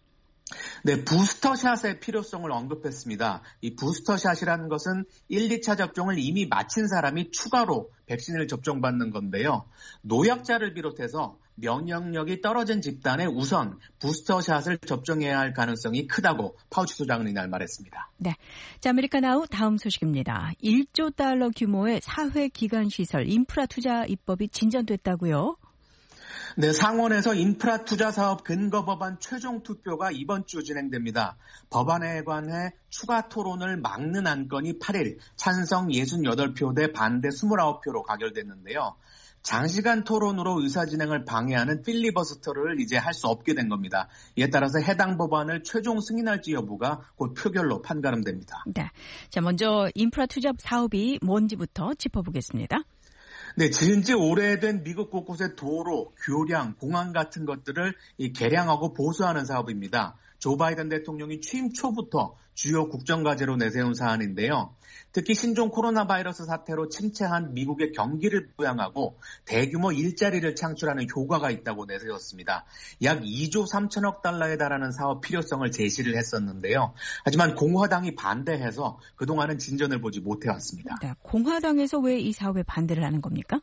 네, 부스터샷의 필요성을 언급했습니다. 이 부스터샷이라는 것은 1, 2차 접종을 이미 마친 사람이 추가로 백신을 접종받는 건데요. 노약자를 비롯해서 면역력이 떨어진 집단에 우선 부스터샷을 접종해야 할 가능성이 크다고 파우치 소장은 이날 말했습니다. 네, 자 아메리카나우 다음 소식입니다. 1조 달러 규모의 사회기관시설 인프라 투자 입법이 진전됐다고요? 네, 상원에서 인프라 투자 사업 근거 법안 최종 투표가 이번 주 진행됩니다. 법안에 관해 추가 토론을 막는 안건이 8일 찬성 68표 대 반대 29표로 가결됐는데요. 장시간 토론으로 의사 진행을 방해하는 필리버스터를 이제 할 수 없게 된 겁니다. 이에 따라서 해당 법안을 최종 승인할지 여부가 곧 표결로 판가름됩니다. 네, 자 먼저 인프라 투자 사업이 뭔지부터 짚어보겠습니다. 네, 지은 지 오래된 미국 곳곳의 도로, 교량, 공항 같은 것들을 개량하고 보수하는 사업입니다. 조 바이든 대통령이 취임 초부터 주요 국정과제로 내세운 사안인데요. 특히 신종 코로나 바이러스 사태로 침체한 미국의 경기를 부양하고 대규모 일자리를 창출하는 효과가 있다고 내세웠습니다. 약 2조 3천억 달러에 달하는 사업 필요성을 제시를 했었는데요. 하지만 공화당이 반대해서 그동안은 진전을 보지 못해왔습니다. 네, 공화당에서 왜 이 사업에 반대를 하는 겁니까?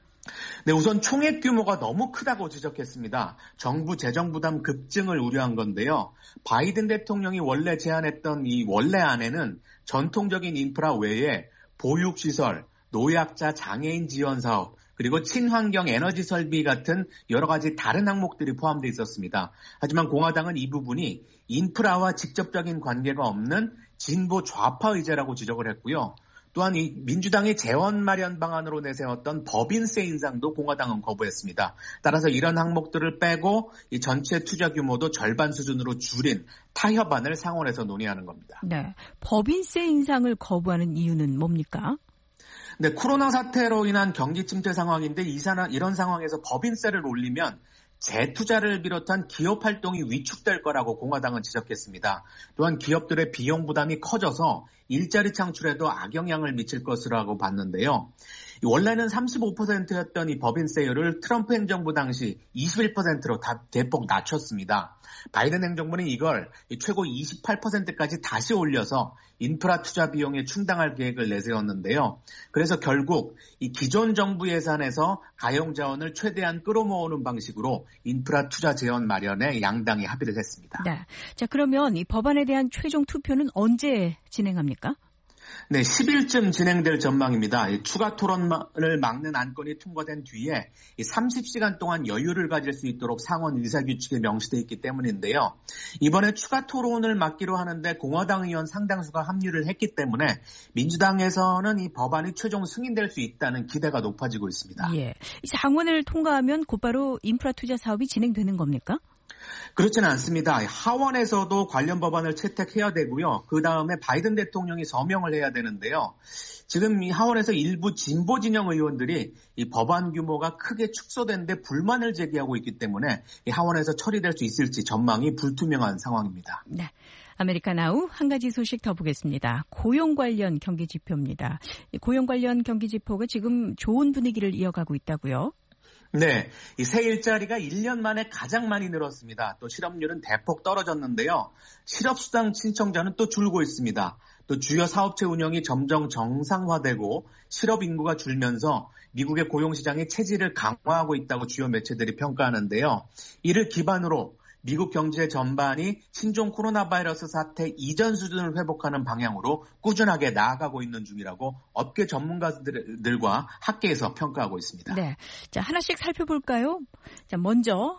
네, 우선 총액 규모가 너무 크다고 지적했습니다. 정부 재정 부담 급증을 우려한 건데요. 바이든 대통령이 원래 제안했던 이 원래안에는 전통적인 인프라 외에 보육시설, 노약자 장애인 지원 사업, 그리고 친환경 에너지 설비 같은 여러 가지 다른 항목들이 포함되어 있었습니다. 하지만 공화당은 이 부분이 인프라와 직접적인 관계가 없는 진보 좌파 의제라고 지적을 했고요. 또한 이 민주당이 재원 마련 방안으로 내세웠던 법인세 인상도 공화당은 거부했습니다. 따라서 이런 항목들을 빼고 이 전체 투자 규모도 절반 수준으로 줄인 타협안을 상원에서 논의하는 겁니다. 네, 법인세 인상을 거부하는 이유는 뭡니까? 네, 코로나 사태로 인한 경기 침체 상황인데 이런 상황에서 법인세를 올리면 재투자를 비롯한 기업 활동이 위축될 거라고 공화당은 지적했습니다. 또한 기업들의 비용 부담이 커져서 일자리 창출에도 악영향을 미칠 것이라고 봤는데요. 원래는 35%였던 이 법인세율을 트럼프 행정부 당시 21%로 대폭 낮췄습니다. 바이든 행정부는 이걸 최고 28%까지 다시 올려서 인프라 투자 비용에 충당할 계획을 내세웠는데요. 그래서 결국 이 기존 정부 예산에서 가용 자원을 최대한 끌어모으는 방식으로 인프라 투자 재원 마련에 양당이 합의를 했습니다. 네. 자, 그러면 이 법안에 대한 최종 투표는 언제 진행합니까? 네, 10일쯤 진행될 전망입니다. 추가 토론을 막는 안건이 통과된 뒤에 30시간 동안 여유를 가질 수 있도록 상원 의사규칙에 명시되어 있기 때문인데요. 이번에 추가 토론을 막기로 하는데 공화당 의원 상당수가 합류를 했기 때문에 민주당에서는 이 법안이 최종 승인될 수 있다는 기대가 높아지고 있습니다. 예, 상원을 통과하면 곧바로 인프라 투자 사업이 진행되는 겁니까? 그렇지는 않습니다. 하원에서도 관련 법안을 채택해야 되고요. 그 다음에 바이든 대통령이 서명을 해야 되는데요. 지금 이 하원에서 일부 진보 진영 의원들이 이 법안 규모가 크게 축소된 데 불만을 제기하고 있기 때문에 이 하원에서 처리될 수 있을지 전망이 불투명한 상황입니다. 네. 아메리카나우 한 가지 소식 더 보겠습니다. 고용 관련 경기 지표입니다. 고용 관련 경기 지표가 지금 좋은 분위기를 이어가고 있다고요? 네, 이 새 일자리가 1년 만에 가장 많이 늘었습니다. 또 실업률은 대폭 떨어졌는데요. 실업수당 신청자는 또 줄고 있습니다. 또 주요 사업체 운영이 점점 정상화되고 실업 인구가 줄면서 미국의 고용시장이 체질을 강화하고 있다고 주요 매체들이 평가하는데요. 이를 기반으로 미국 경제 전반이 신종 코로나 바이러스 사태 이전 수준을 회복하는 방향으로 꾸준하게 나아가고 있는 중이라고 업계 전문가들과 학계에서 평가하고 있습니다. 네, 자 하나씩 살펴볼까요? 자 먼저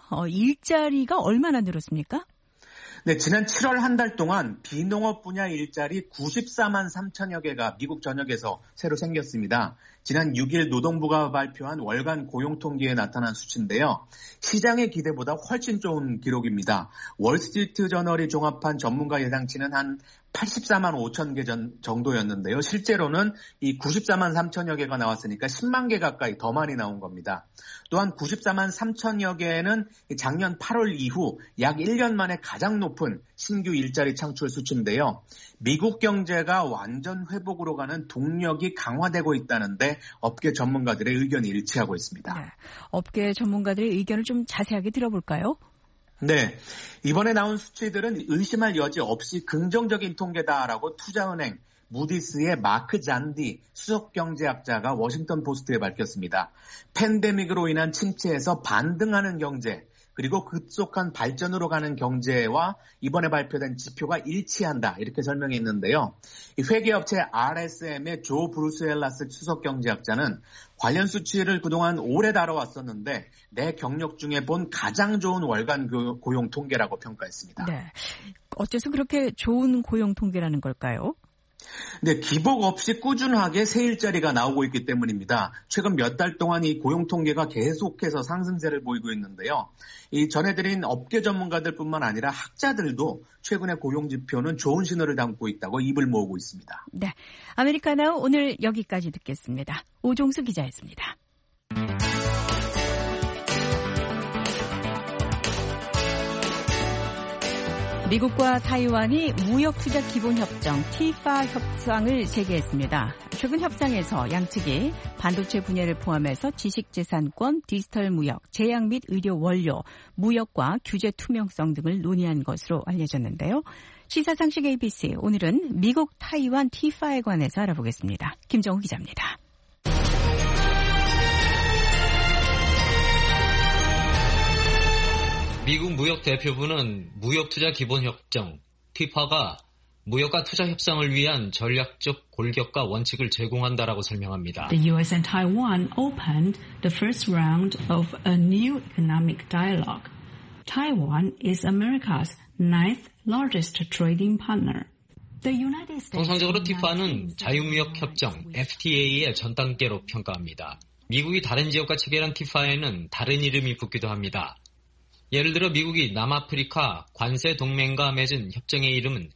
일자리가 얼마나 늘었습니까? 네, 지난 7월 한 달 동안 비농업 분야 일자리 94만 3천여 개가 미국 전역에서 새로 생겼습니다. 지난 6일 노동부가 발표한 월간 고용 통계에 나타난 수치인데요. 시장의 기대보다 훨씬 좋은 기록입니다. 월스트리트 저널이 종합한 전문가 예상치는 한 84만 5천 개 정도였는데요. 실제로는 이 94만 3천여 개가 나왔으니까 10만 개 가까이 더 많이 나온 겁니다. 또한 94만 3천여 개는 작년 8월 이후 약 1년 만에 가장 높은 신규 일자리 창출 수치인데요. 미국 경제가 완전 회복으로 가는 동력이 강화되고 있다는데 업계 전문가들의 의견이 일치하고 있습니다. 네, 업계 전문가들의 의견을 좀 자세하게 들어볼까요? 네, 이번에 나온 수치들은 의심할 여지 없이 긍정적인 통계다라고 투자은행 무디스의 마크 잔디 수석경제학자가 워싱턴 포스트에 밝혔습니다. 팬데믹으로 인한 침체에서 반등하는 경제, 그리고 급속한 발전으로 가는 경제와 이번에 발표된 지표가 일치한다 이렇게 설명했는데요. 이 회계업체 RSM의 조 브루스엘라스 수석경제학자는 관련 수치를 그동안 오래 다뤄왔었는데 내 경력 중에 본 가장 좋은 월간 고용 통계라고 평가했습니다. 네, 어째서 그렇게 좋은 고용 통계라는 걸까요? 네, 기복 없이 꾸준하게 새 일자리가 나오고 있기 때문입니다. 최근 몇 달 동안 이 고용 통계가 계속해서 상승세를 보이고 있는데요. 이 전해드린 업계 전문가들뿐만 아니라 학자들도 최근의 고용 지표는 좋은 신호를 담고 있다고 입을 모으고 있습니다. 네, 아메리카나우 오늘 여기까지 듣겠습니다. 오종수 기자였습니다. 미국과 타이완이 무역투자 기본협정 TIFA 협상을 재개했습니다. 최근 협상에서 양측이 반도체 분야를 포함해서 지식재산권, 디지털 무역, 제약 및 의료 원료, 무역과 규제 투명성 등을 논의한 것으로 알려졌는데요. 시사상식 ABC, 오늘은 미국 타이완 TIFA에 관해서 알아보겠습니다. 김정우 기자입니다. 미국 무역대표부는 무역투자기본협정 TIFA가 무역과 투자 협상을 위한 전략적 골격과 원칙을 제공한다라고 설명합니다. The U.S. and Taiwan opened the first round of a new economic dialogue. Taiwan is America's ninth largest trading partner. 통상적으로 TIFA는 자유무역협정 FTA의 전 단계로 평가합니다. 미국이 다른 지역과 체결한 TIFA에는 다른 이름이 붙기도 합니다. 예를 들어 미국이 남아프리카 관세 동맹과 맺은 협정의 이름은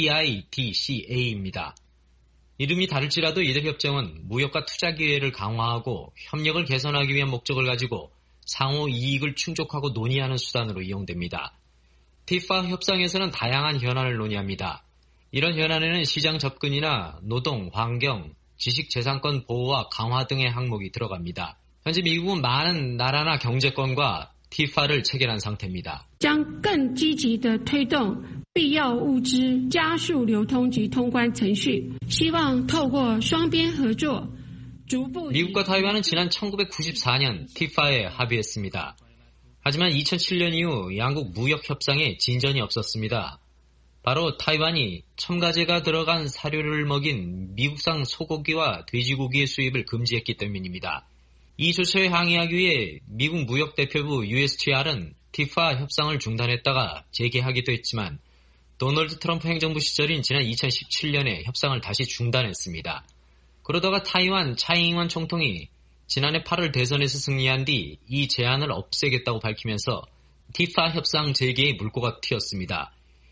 TIDCA입니다. 이름이 다를지라도 이들 협정은 무역과 투자 기회를 강화하고 협력을 개선하기 위한 목적을 가지고 상호 이익을 충족하고 논의하는 수단으로 이용됩니다. TIFA 협상에서는 다양한 현안을 논의합니다. 이런 현안에는 시장 접근이나 노동, 환경, 지식재산권 보호와 강화 등의 항목이 들어갑니다. 현재 미국은 많은 나라나 경제권과 TIFA를 체결한 상태입니다. 将更积极地推动必要物资加速流通及通关程序，希望透过双边合作，逐步。 미국과 타이완은 지난 1994년 TIFA에 합의했습니다. 하지만 2007년 이후 양국 무역 협상에 진전이 없었습니다. 바로 타이완이 첨가제가 들어간 사료를 먹인 미국산 소고기와 돼지고기의 수입을 금지했기 때문입니다. 이 조처에 항의하기 위해 미국 무역대표부 USTR은 TIFA 협상을 중단했다가 재개하기도 했지만 도널드 트럼프 행정부 시절인 지난 2017년에 협상을 다시 중단했습니다. 그러다가 타이완 차이잉원 총통이 지난해 8월 대선에서 승리한 뒤 이 제안을 없애겠다고 밝히면서 TIFA 협상 재개에 물꼬가 튀었습니다.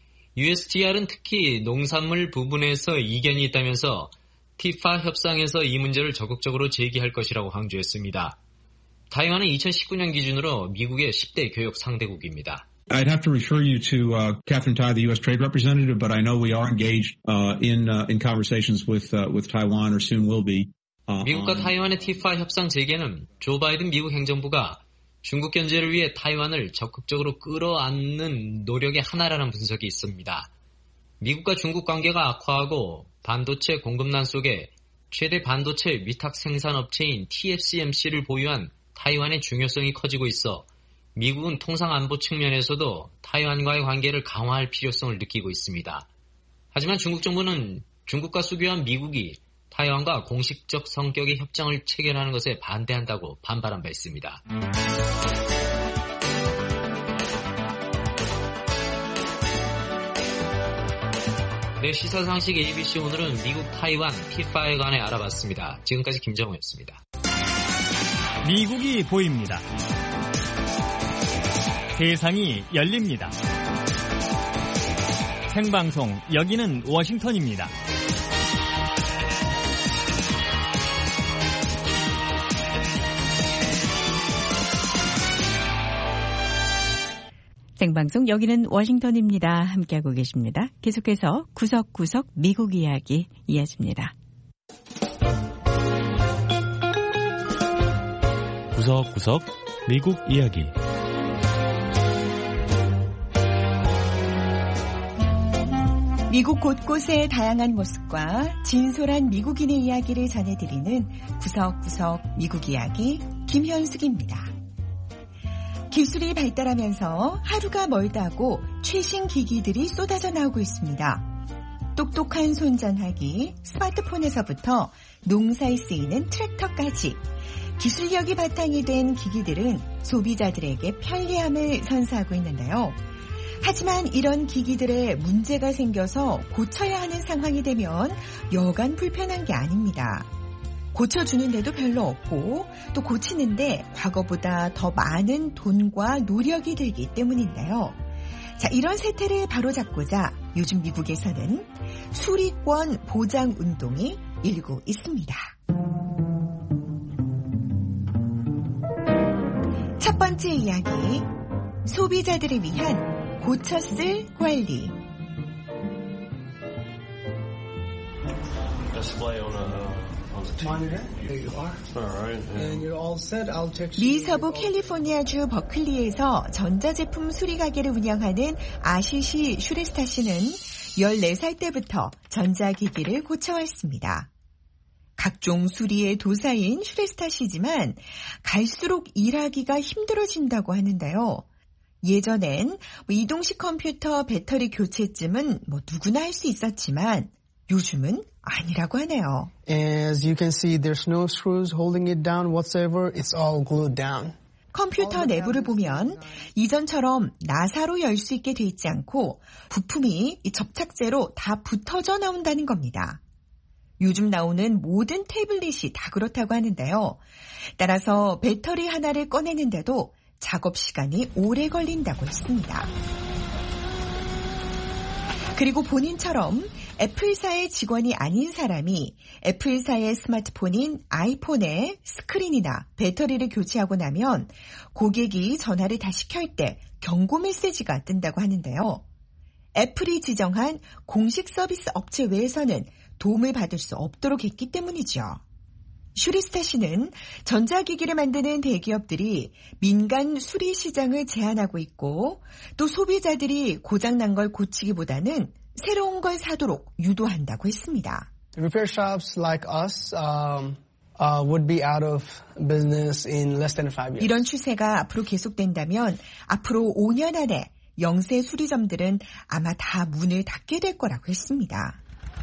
USTR은 특히 농산물 부분에서 이견이 있다면서 TIFA 협상에서 이 문제를 적극적으로 제기할 것이라고 강조했습니다. 타이완은 2019년 기준으로 미국의 10대 교역 상대국입니다. I'd have to refer you to Catherine Tai, the U.S. Trade Representative, but I know we are engaged in conversations with Taiwan, or soon will be. 미국과 타이완의 TIFA 협상 재개는 조 바이든 미국 행정부가 중국 견제를 위해 타이완을 적극적으로 끌어안는 노력의 하나라는 분석이 있습니다. 미국과 중국 관계가 악화하고 반도체 공급난 속에 최대 반도체 위탁 생산업체인 TSMC를 보유한 타이완의 중요성이 커지고 있어 미국은 통상 안보 측면에서도 타이완과의 관계를 강화할 필요성을 느끼고 있습니다. 하지만 중국 정부는 중국과 수교한 미국이 타이완과 공식적 성격의 협정을 체결하는 것에 반대한다고 반발한 바 있습니다. 네, 시사상식 ABC 오늘은 미국 타이완 TIFA에 관해 알아봤습니다. 지금까지 김정우였습니다. 미국이 보입니다. 세상이 열립니다. 생방송, 여기는 워싱턴입니다. 생방송 여기는 워싱턴입니다. 함께하고 계십니다. 계속해서 구석구석 미국 이야기 이어집니다. 구석구석 미국 이야기. 미국 곳곳의 다양한 모습과 진솔한 미국인의 이야기를 전해드리는 구석구석 미국 이야기 김현숙입니다. 기술이 발달하면서 하루가 멀다고 최신 기기들이 쏟아져 나오고 있습니다. 똑똑한 손전화기, 스마트폰에서부터 농사에 쓰이는 트랙터까지 기술력이 바탕이 된 기기들은 소비자들에게 편리함을 선사하고 있는데요. 하지만 이런 기기들에 문제가 생겨서 고쳐야 하는 상황이 되면 여간 불편한 게 아닙니다. 고쳐주는데도 별로 없고 또 고치는데 과거보다 더 많은 돈과 노력이 들기 때문인데요. 자, 이런 세태를 바로잡고자 요즘 미국에서는 수리권 보장 운동이 일고 있습니다. 첫 번째 이야기, 소비자들을 위한 고쳤을 관리. 미 서부 캘리포니아주 버클리에서 전자제품 수리 가게를 운영하는 아시시 슈레스타 씨는 14살 때부터 전자기기를 고쳐왔습니다. 각종 수리의 도사인 슈레스타 씨지만 갈수록 일하기가 힘들어진다고 하는데요. 예전엔 이동식 컴퓨터 배터리 교체쯤은 누구나 할 수 있었지만 요즘은 아니라고 하네요. As you can see, there's no screws holding it down whatsoever. It's all glued down. 컴퓨터 내부를 보면 이전처럼 나사로 열 수 있게 돼 있지 않고 부품이 접착제로 다 붙어져 나온다는 겁니다. 요즘 나오는 모든 태블릿이 다 그렇다고 하는데요. 따라서 배터리 하나를 꺼내는데도 작업 시간이 오래 걸린다고 했습니다. 그리고 본인처럼 애플사의 직원이 아닌 사람이 애플사의 스마트폰인 아이폰의 스크린이나 배터리를 교체하고 나면 고객이 전화를 다시 켤 때 경고 메시지가 뜬다고 하는데요. 애플이 지정한 공식 서비스 업체 외에서는 도움을 받을 수 없도록 했기 때문이죠. 슈리스타 씨는 전자기기를 만드는 대기업들이 민간 수리 시장을 제한하고 있고 또 소비자들이 고장난 걸 고치기보다는 새로운 걸 사도록 유도한다고 했습니다. Repair shops like us would be out of business in less than 5 years. 이런 추세가 앞으로 계속된다면 앞으로 5년 안에 영세 수리점들은 아마 다 문을 닫게 될 거라고 했습니다.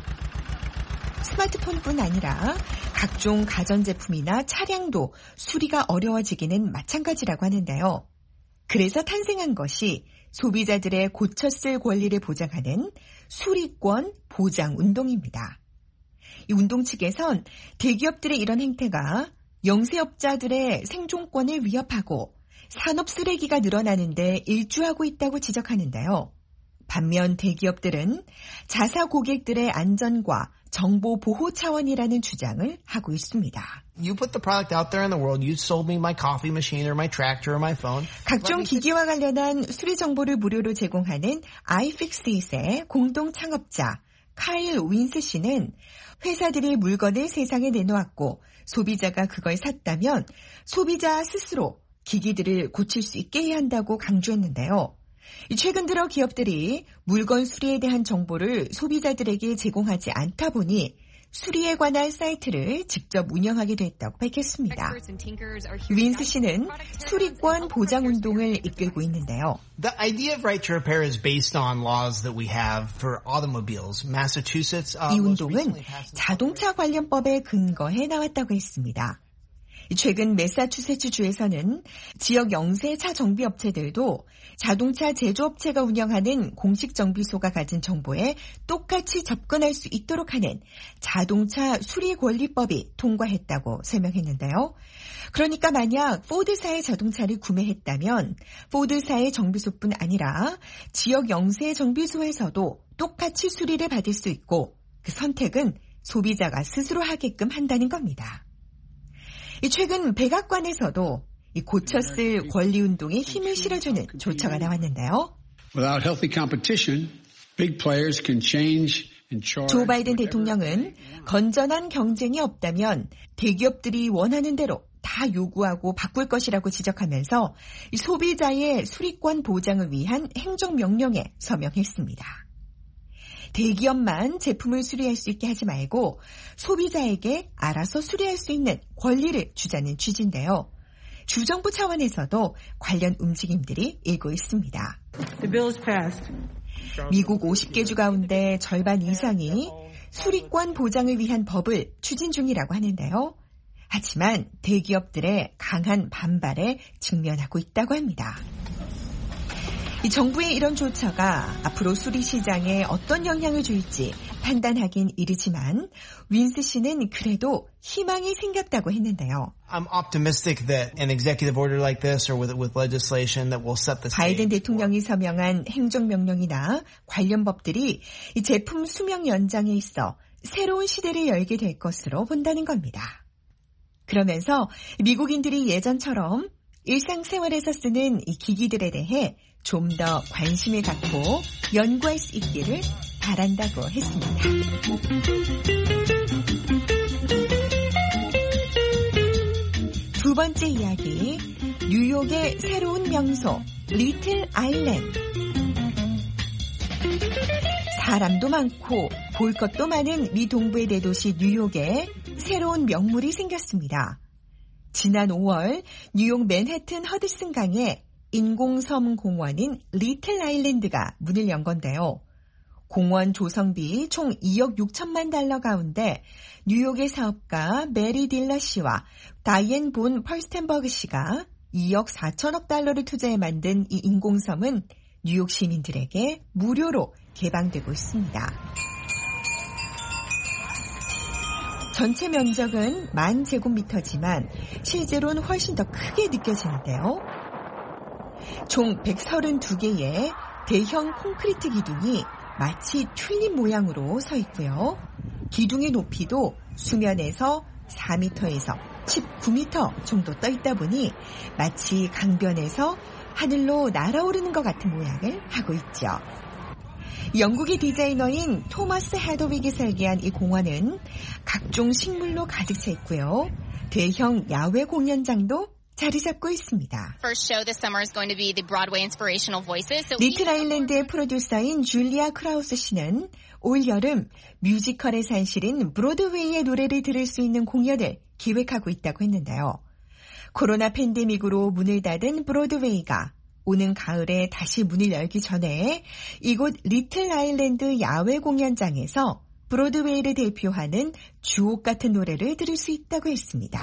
스마트폰뿐 아니라 각종 가전제품이나 차량도 수리가 어려워지기는 마찬가지라고 하는데요. 그래서 탄생한 것이 소비자들의 고쳤을 권리를 보장하는 수리권 보장 운동입니다. 이 운동 측에선 대기업들의 이런 행태가 영세업자들의 생존권을 위협하고 산업 쓰레기가 늘어나는데 일조하고 있다고 지적하는데요. 반면 대기업들은 자사 고객들의 안전과 정보 보호 차원이라는 주장을 하고 있습니다. You put the product out there in the world. You sold me my coffee machine or my tractor or my phone. 각종 기기와 관련한 수리 정보를 무료로 제공하는 iFixit의 공동 창업자 카일 윈스 씨는 회사들이 물건을 세상에 내놓았고 소비자가 그걸 샀다면 소비자 스스로 기기들을 고칠 수 있게 해야 한다고 강조했는데요. 최근 들어 기업들이 물건 수리에 대한 정보를 소비자들에게 제공하지 않다 보니 수리에 관한 사이트를 직접 운영하게 됐다고 밝혔습니다. 윈스 씨는 수리권 보장 운동을 이끌고 있는데요. The idea of right to repair is based on laws that we have for automobiles. Massachusetts. 이 운동은 자동차 관련법에 근거해 나왔다고 했습니다. 최근 매사추세츠 주에서는 지역 영세 차 정비 업체들도 자동차 제조업체가 운영하는 공식 정비소가 가진 정보에 똑같이 접근할 수 있도록 하는 자동차 수리 권리법이 통과했다고 설명했는데요. 그러니까 만약 포드사의 자동차를 구매했다면 포드사의 정비소뿐 아니라 지역 영세 정비소에서도 똑같이 수리를 받을 수 있고 그 선택은 소비자가 스스로 하게끔 한다는 겁니다. 최근 백악관에서도 이 고쳤을 권리운동에 힘을 실어주는 조처가 나왔는데요. Without healthy competition, big players can change and charge. 조 바이든 대통령은 건전한 경쟁이 없다면 대기업들이 원하는 대로 다 요구하고 바꿀 것이라고 지적하면서 소비자의 수리권 보장을 위한 행정명령에 서명했습니다. 대기업만 제품을 수리할 수 있게 하지 말고 소비자에게 알아서 수리할 수 있는 권리를 주자는 취지인데요. 주정부 차원에서도 관련 움직임들이 일고 있습니다. 미국 50개 주 가운데 절반 이상이 수리권 보장을 위한 법을 추진 중이라고 하는데요. 하지만 대기업들의 강한 반발에 직면하고 있다고 합니다. 이 정부의 이런 조처가 앞으로 수리 시장에 어떤 영향을 줄지 판단하긴 이르지만 윈스 씨는 그래도 희망이 생겼다고 했는데요. I'm optimistic that an executive order like this or with legislation that will set the stage. 바이든 대통령이 서명한 행정명령이나 관련 법들이 이 제품 수명 연장에 있어 새로운 시대를 열게 될 것으로 본다는 겁니다. 그러면서 미국인들이 예전처럼 일상생활에서 쓰는 이 기기들에 대해 좀 더 관심을 갖고 연구할 수 있기를 바란다고 했습니다. 두 번째 이야기, 뉴욕의 새로운 명소 리틀 아일랜드. 사람도 많고 볼 것도 많은 미 동부의 대도시 뉴욕에 새로운 명물이 생겼습니다. 지난 5월 뉴욕 맨해튼 허드슨 강에 인공섬 공원인 리틀 아일랜드가 문을 연 건데요. 공원 조성비 총 2억 6천만 달러 가운데 뉴욕의 사업가 메리 딜러 씨와 다이앤 본 펄스텐버그 씨가 2억 4천억 달러를 투자해 만든 이 인공섬은 뉴욕 시민들에게 무료로 개방되고 있습니다. 전체 면적은 10,000제곱미터지만 실제로는 훨씬 더 크게 느껴지는데요. 총 132개의 대형 콘크리트 기둥이 마치 튤립 모양으로 서 있고요. 기둥의 높이도 수면에서 4m에서 19m 정도 떠 있다 보니 마치 강변에서 하늘로 날아오르는 것 같은 모양을 하고 있죠. 영국의 디자이너인 토머스 헤더윅이 설계한 이 공원은 각종 식물로 가득 차 있고요. 대형 야외 공연장도 자리 잡고 있습니다. 리틀 아일랜드의 프로듀서인 줄리아 크라우스 씨는 올 여름 뮤지컬의 산실인 브로드웨이의 노래를 들을 수 있는 공연을 기획하고 있다고 했는데요. 코로나 팬데믹으로 문을 닫은 브로드웨이가 오는 가을에 다시 문을 열기 전에 이곳 리틀 아일랜드 야외 공연장에서 브로드웨이를 대표하는 주옥 같은 노래를 들을 수 있다고 했습니다.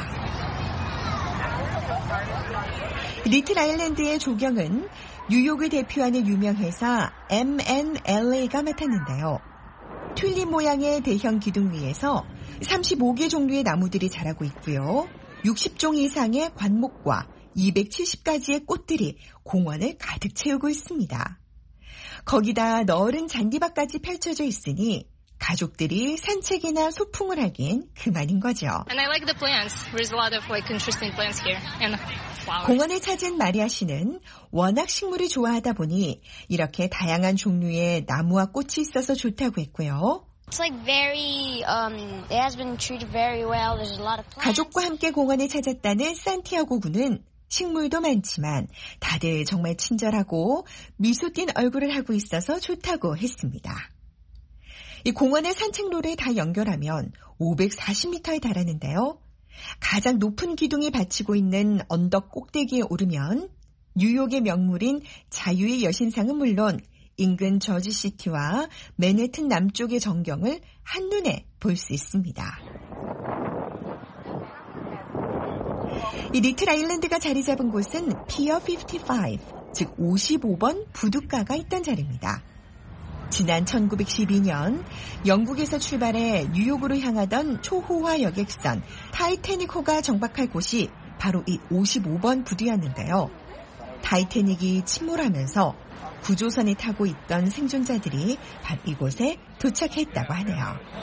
리틀 아일랜드의 조경은 뉴욕을 대표하는 유명 회사 M&LA가 맡았는데요. 튤립 모양의 대형 기둥 위에서 35개 종류의 나무들이 자라고 있고요. 60종 이상의 관목과 270가지의 꽃들이 공원을 가득 채우고 있습니다. 거기다 너른 잔디밭까지 펼쳐져 있으니 가족들이 산책이나 소풍을 하기엔 그만인 거죠. 공원을 찾은 마리아 씨는 워낙 식물을 좋아하다 보니 이렇게 다양한 종류의 나무와 꽃이 있어서 좋다고 했고요. 가족과 함께 공원을 찾았다는 산티아고 군은 식물도 많지만 다들 정말 친절하고 미소 띤 얼굴을 하고 있어서 좋다고 했습니다. 이 공원의 산책로를 다 연결하면 540m에 달하는데요. 가장 높은 기둥이 받치고 있는 언덕 꼭대기에 오르면 뉴욕의 명물인 자유의 여신상은 물론 인근 저지시티와 맨해튼 남쪽의 전경을 한눈에 볼 수 있습니다. 이 리틀 아일랜드가 자리 잡은 곳은 피어 55, 즉 55번 부둣가가 있던 자리입니다. 지난 1912년 영국에서 출발해 뉴욕으로 향하던 초호화 여객선 타이타닉호가 정박할 곳이 바로 이 55번 부두였는데요. 타이타닉이 침몰하면서 구조선에 타고 있던 생존자들이 바로 이곳에 도착했다고 하네요.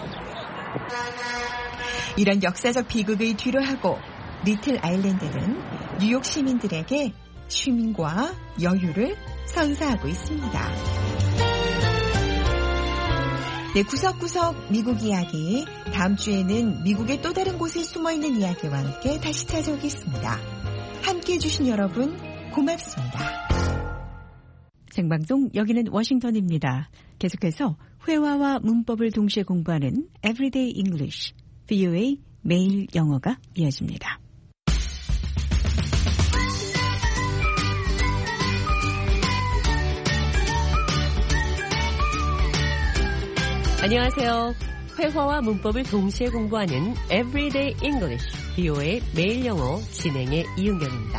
이런 역사적 비극을 뒤로하고 리틀 아일랜드는 뉴욕 시민들에게 쉼과 여유를 선사하고 있습니다. 네, 구석구석 미국 이야기. 다음 주에는 미국의 또 다른 곳에 숨어있는 이야기와 함께 다시 찾아오겠습니다. 함께해 주신 여러분 고맙습니다. 생방송 여기는 워싱턴입니다. 계속해서 회화와 문법을 동시에 공부하는 Everyday English, VOA 매일 영어가 이어집니다. 안녕하세요. 회화와 문법을 동시에 공부하는 Everyday English, VOA 매일 영어 진행의 이은경입니다.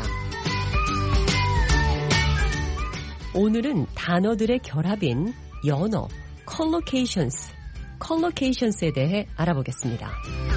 오늘은 단어들의 결합인 연어, collocations에 대해 알아보겠습니다.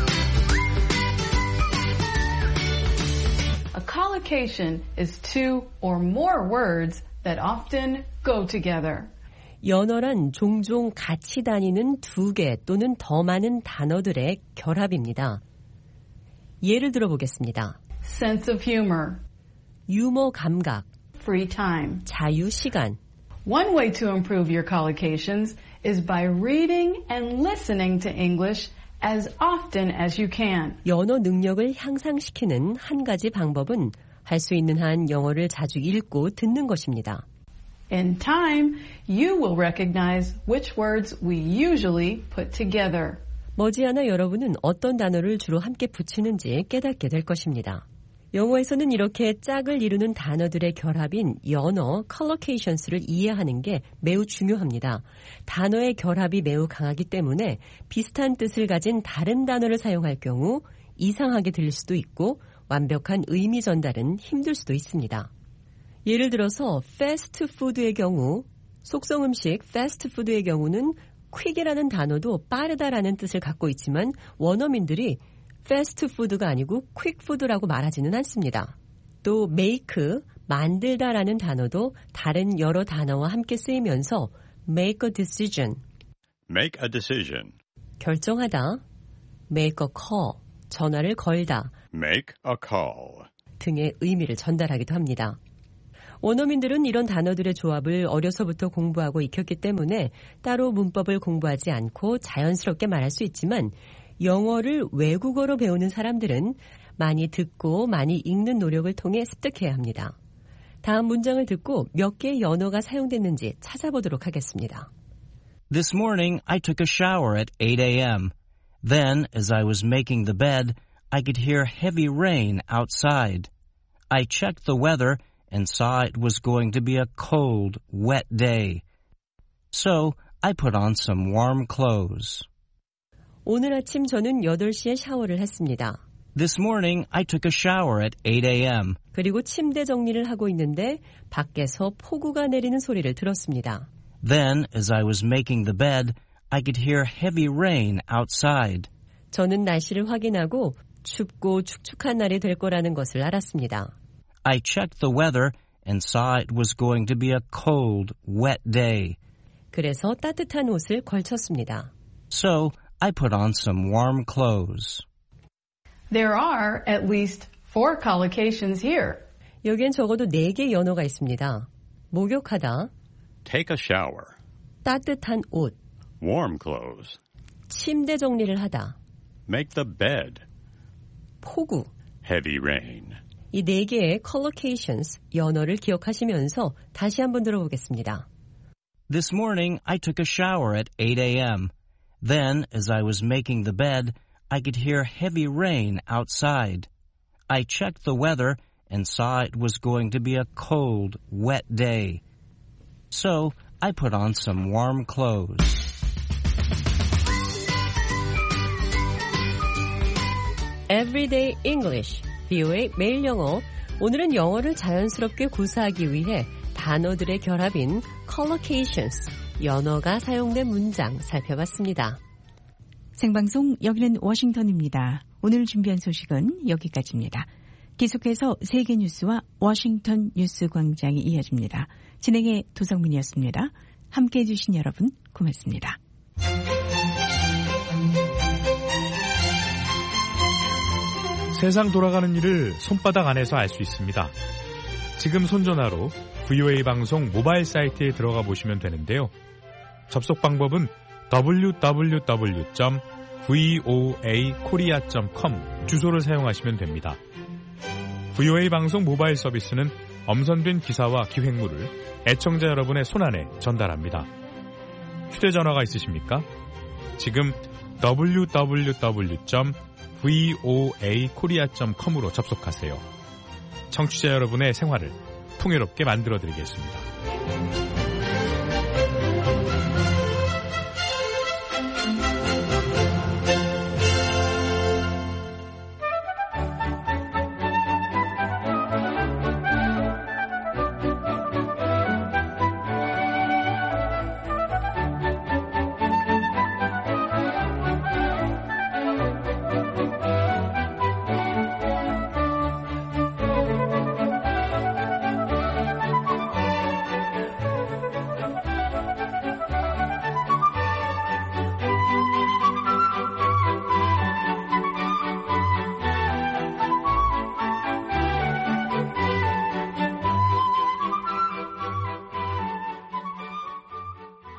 A collocation is two or more words that often go together. 연어란 종종 같이 다니는 두 개 또는 더 많은 단어들의 결합입니다. 예를 들어보겠습니다. Sense of humor. 유머 감각. free time. 자유 시간. One way to improve your collocations is by reading and listening to English as often as you can. 연어 능력을 향상시키는 한 가지 방법은 할 수 있는 한 영어를 자주 읽고 듣는 것입니다. In time, you will recognize which words we usually put together. 머지않아 여러분은 어떤 단어를 주로 함께 붙이는지 깨닫게 될 것입니다. 영어에서는 이렇게 짝을 이루는 단어들의 결합인 연어, collocations를 이해하는 게 매우 중요합니다. 단어의 결합이 매우 강하기 때문에 비슷한 뜻을 가진 다른 단어를 사용할 경우 이상하게 들릴 수도 있고 완벽한 의미 전달은 힘들 수도 있습니다. 예를 들어서 패스트푸드의 경우, 속성 음식 패스트푸드의 경우는 quick이라는 단어도 빠르다라는 뜻을 갖고 있지만 원어민들이 패스트푸드가 아니고 퀵푸드라고 말하지는 않습니다. 또 make, 만들다라는 단어도 다른 여러 단어와 함께 쓰이면서 make a decision, make a decision, 결정하다, make a call, 전화를 걸다, make a call 등의 의미를 전달하기도 합니다. 원어민들은 이런 단어들의 조합을 어려서부터 공부하고 익혔기 때문에 따로 문법을 공부하지 않고 자연스럽게 말할 수 있지만 영어를 외국어로 배우는 사람들은 많이 듣고 많이 읽는 노력을 통해 습득해야 합니다. 다음 문장을 듣고 몇 개의 연어가 사용됐는지 찾아보도록 하겠습니다. This morning I took a shower at 8 a.m. Then, as I was making the bed, I could hear heavy rain outside. I checked the weather and saw it was going to be a cold, wet day. So, I put on some warm clothes. 오늘 아침 저는 8시에 샤워를 했습니다. This morning I took a shower at 8 a.m. 그리고 침대 정리를 하고 있는데 밖에서 폭우가 내리는 소리를 들었습니다. Then, as I was making the bed, I could hear heavy rain outside. 저는 날씨를 확인하고 춥고 축축한 날이 될 거라는 것을 알았습니다. I checked the weather and saw it was going to be a cold, wet day. 그래서 따뜻한 옷을 걸쳤습니다. So, I put on some warm clothes. There are at least 4 collocations here. 여기엔 적어도 4개 연어가 있습니다. 목욕하다, take a shower, 따뜻한 옷, warm clothes, 침대 정리를 하다, make the bed, 폭우, heavy rain. 이 4개의 collocations, 연어를 기억하시면서 다시 한번 들어보겠습니다. This morning I took a shower at 8 a.m. Then, as I was making the bed, I could hear heavy rain outside. I checked the weather and saw it was going to be a cold, wet day. So, I put on some warm clothes. Everyday English, VOA 매일 영어. 오늘은 영어를 자연스럽게 구사하기 위해 단어들의 결합인 collocations, 연어가 사용된 문장 살펴봤습니다. 생방송 여기는 워싱턴입니다. 오늘 준비한 소식은 여기까지입니다. 계속해서 세계 뉴스와 워싱턴 뉴스 광장이 이어집니다. 진행의 도성민이었습니다. 함께해 주신 여러분 고맙습니다. 세상 돌아가는 일을 손바닥 안에서 알 수 있습니다. 지금 손전화로 VOA 방송 모바일 사이트에 들어가 보시면 되는데요. 접속 방법은 www.voakorea.com 주소를 사용하시면 됩니다. VOA 방송 모바일 서비스는 엄선된 기사와 기획물을 애청자 여러분의 손안에 전달합니다. 휴대전화가 있으십니까? 지금 www.voakorea.com으로 접속하세요. 청취자 여러분의 생활을 풍요롭게 만들어드리겠습니다.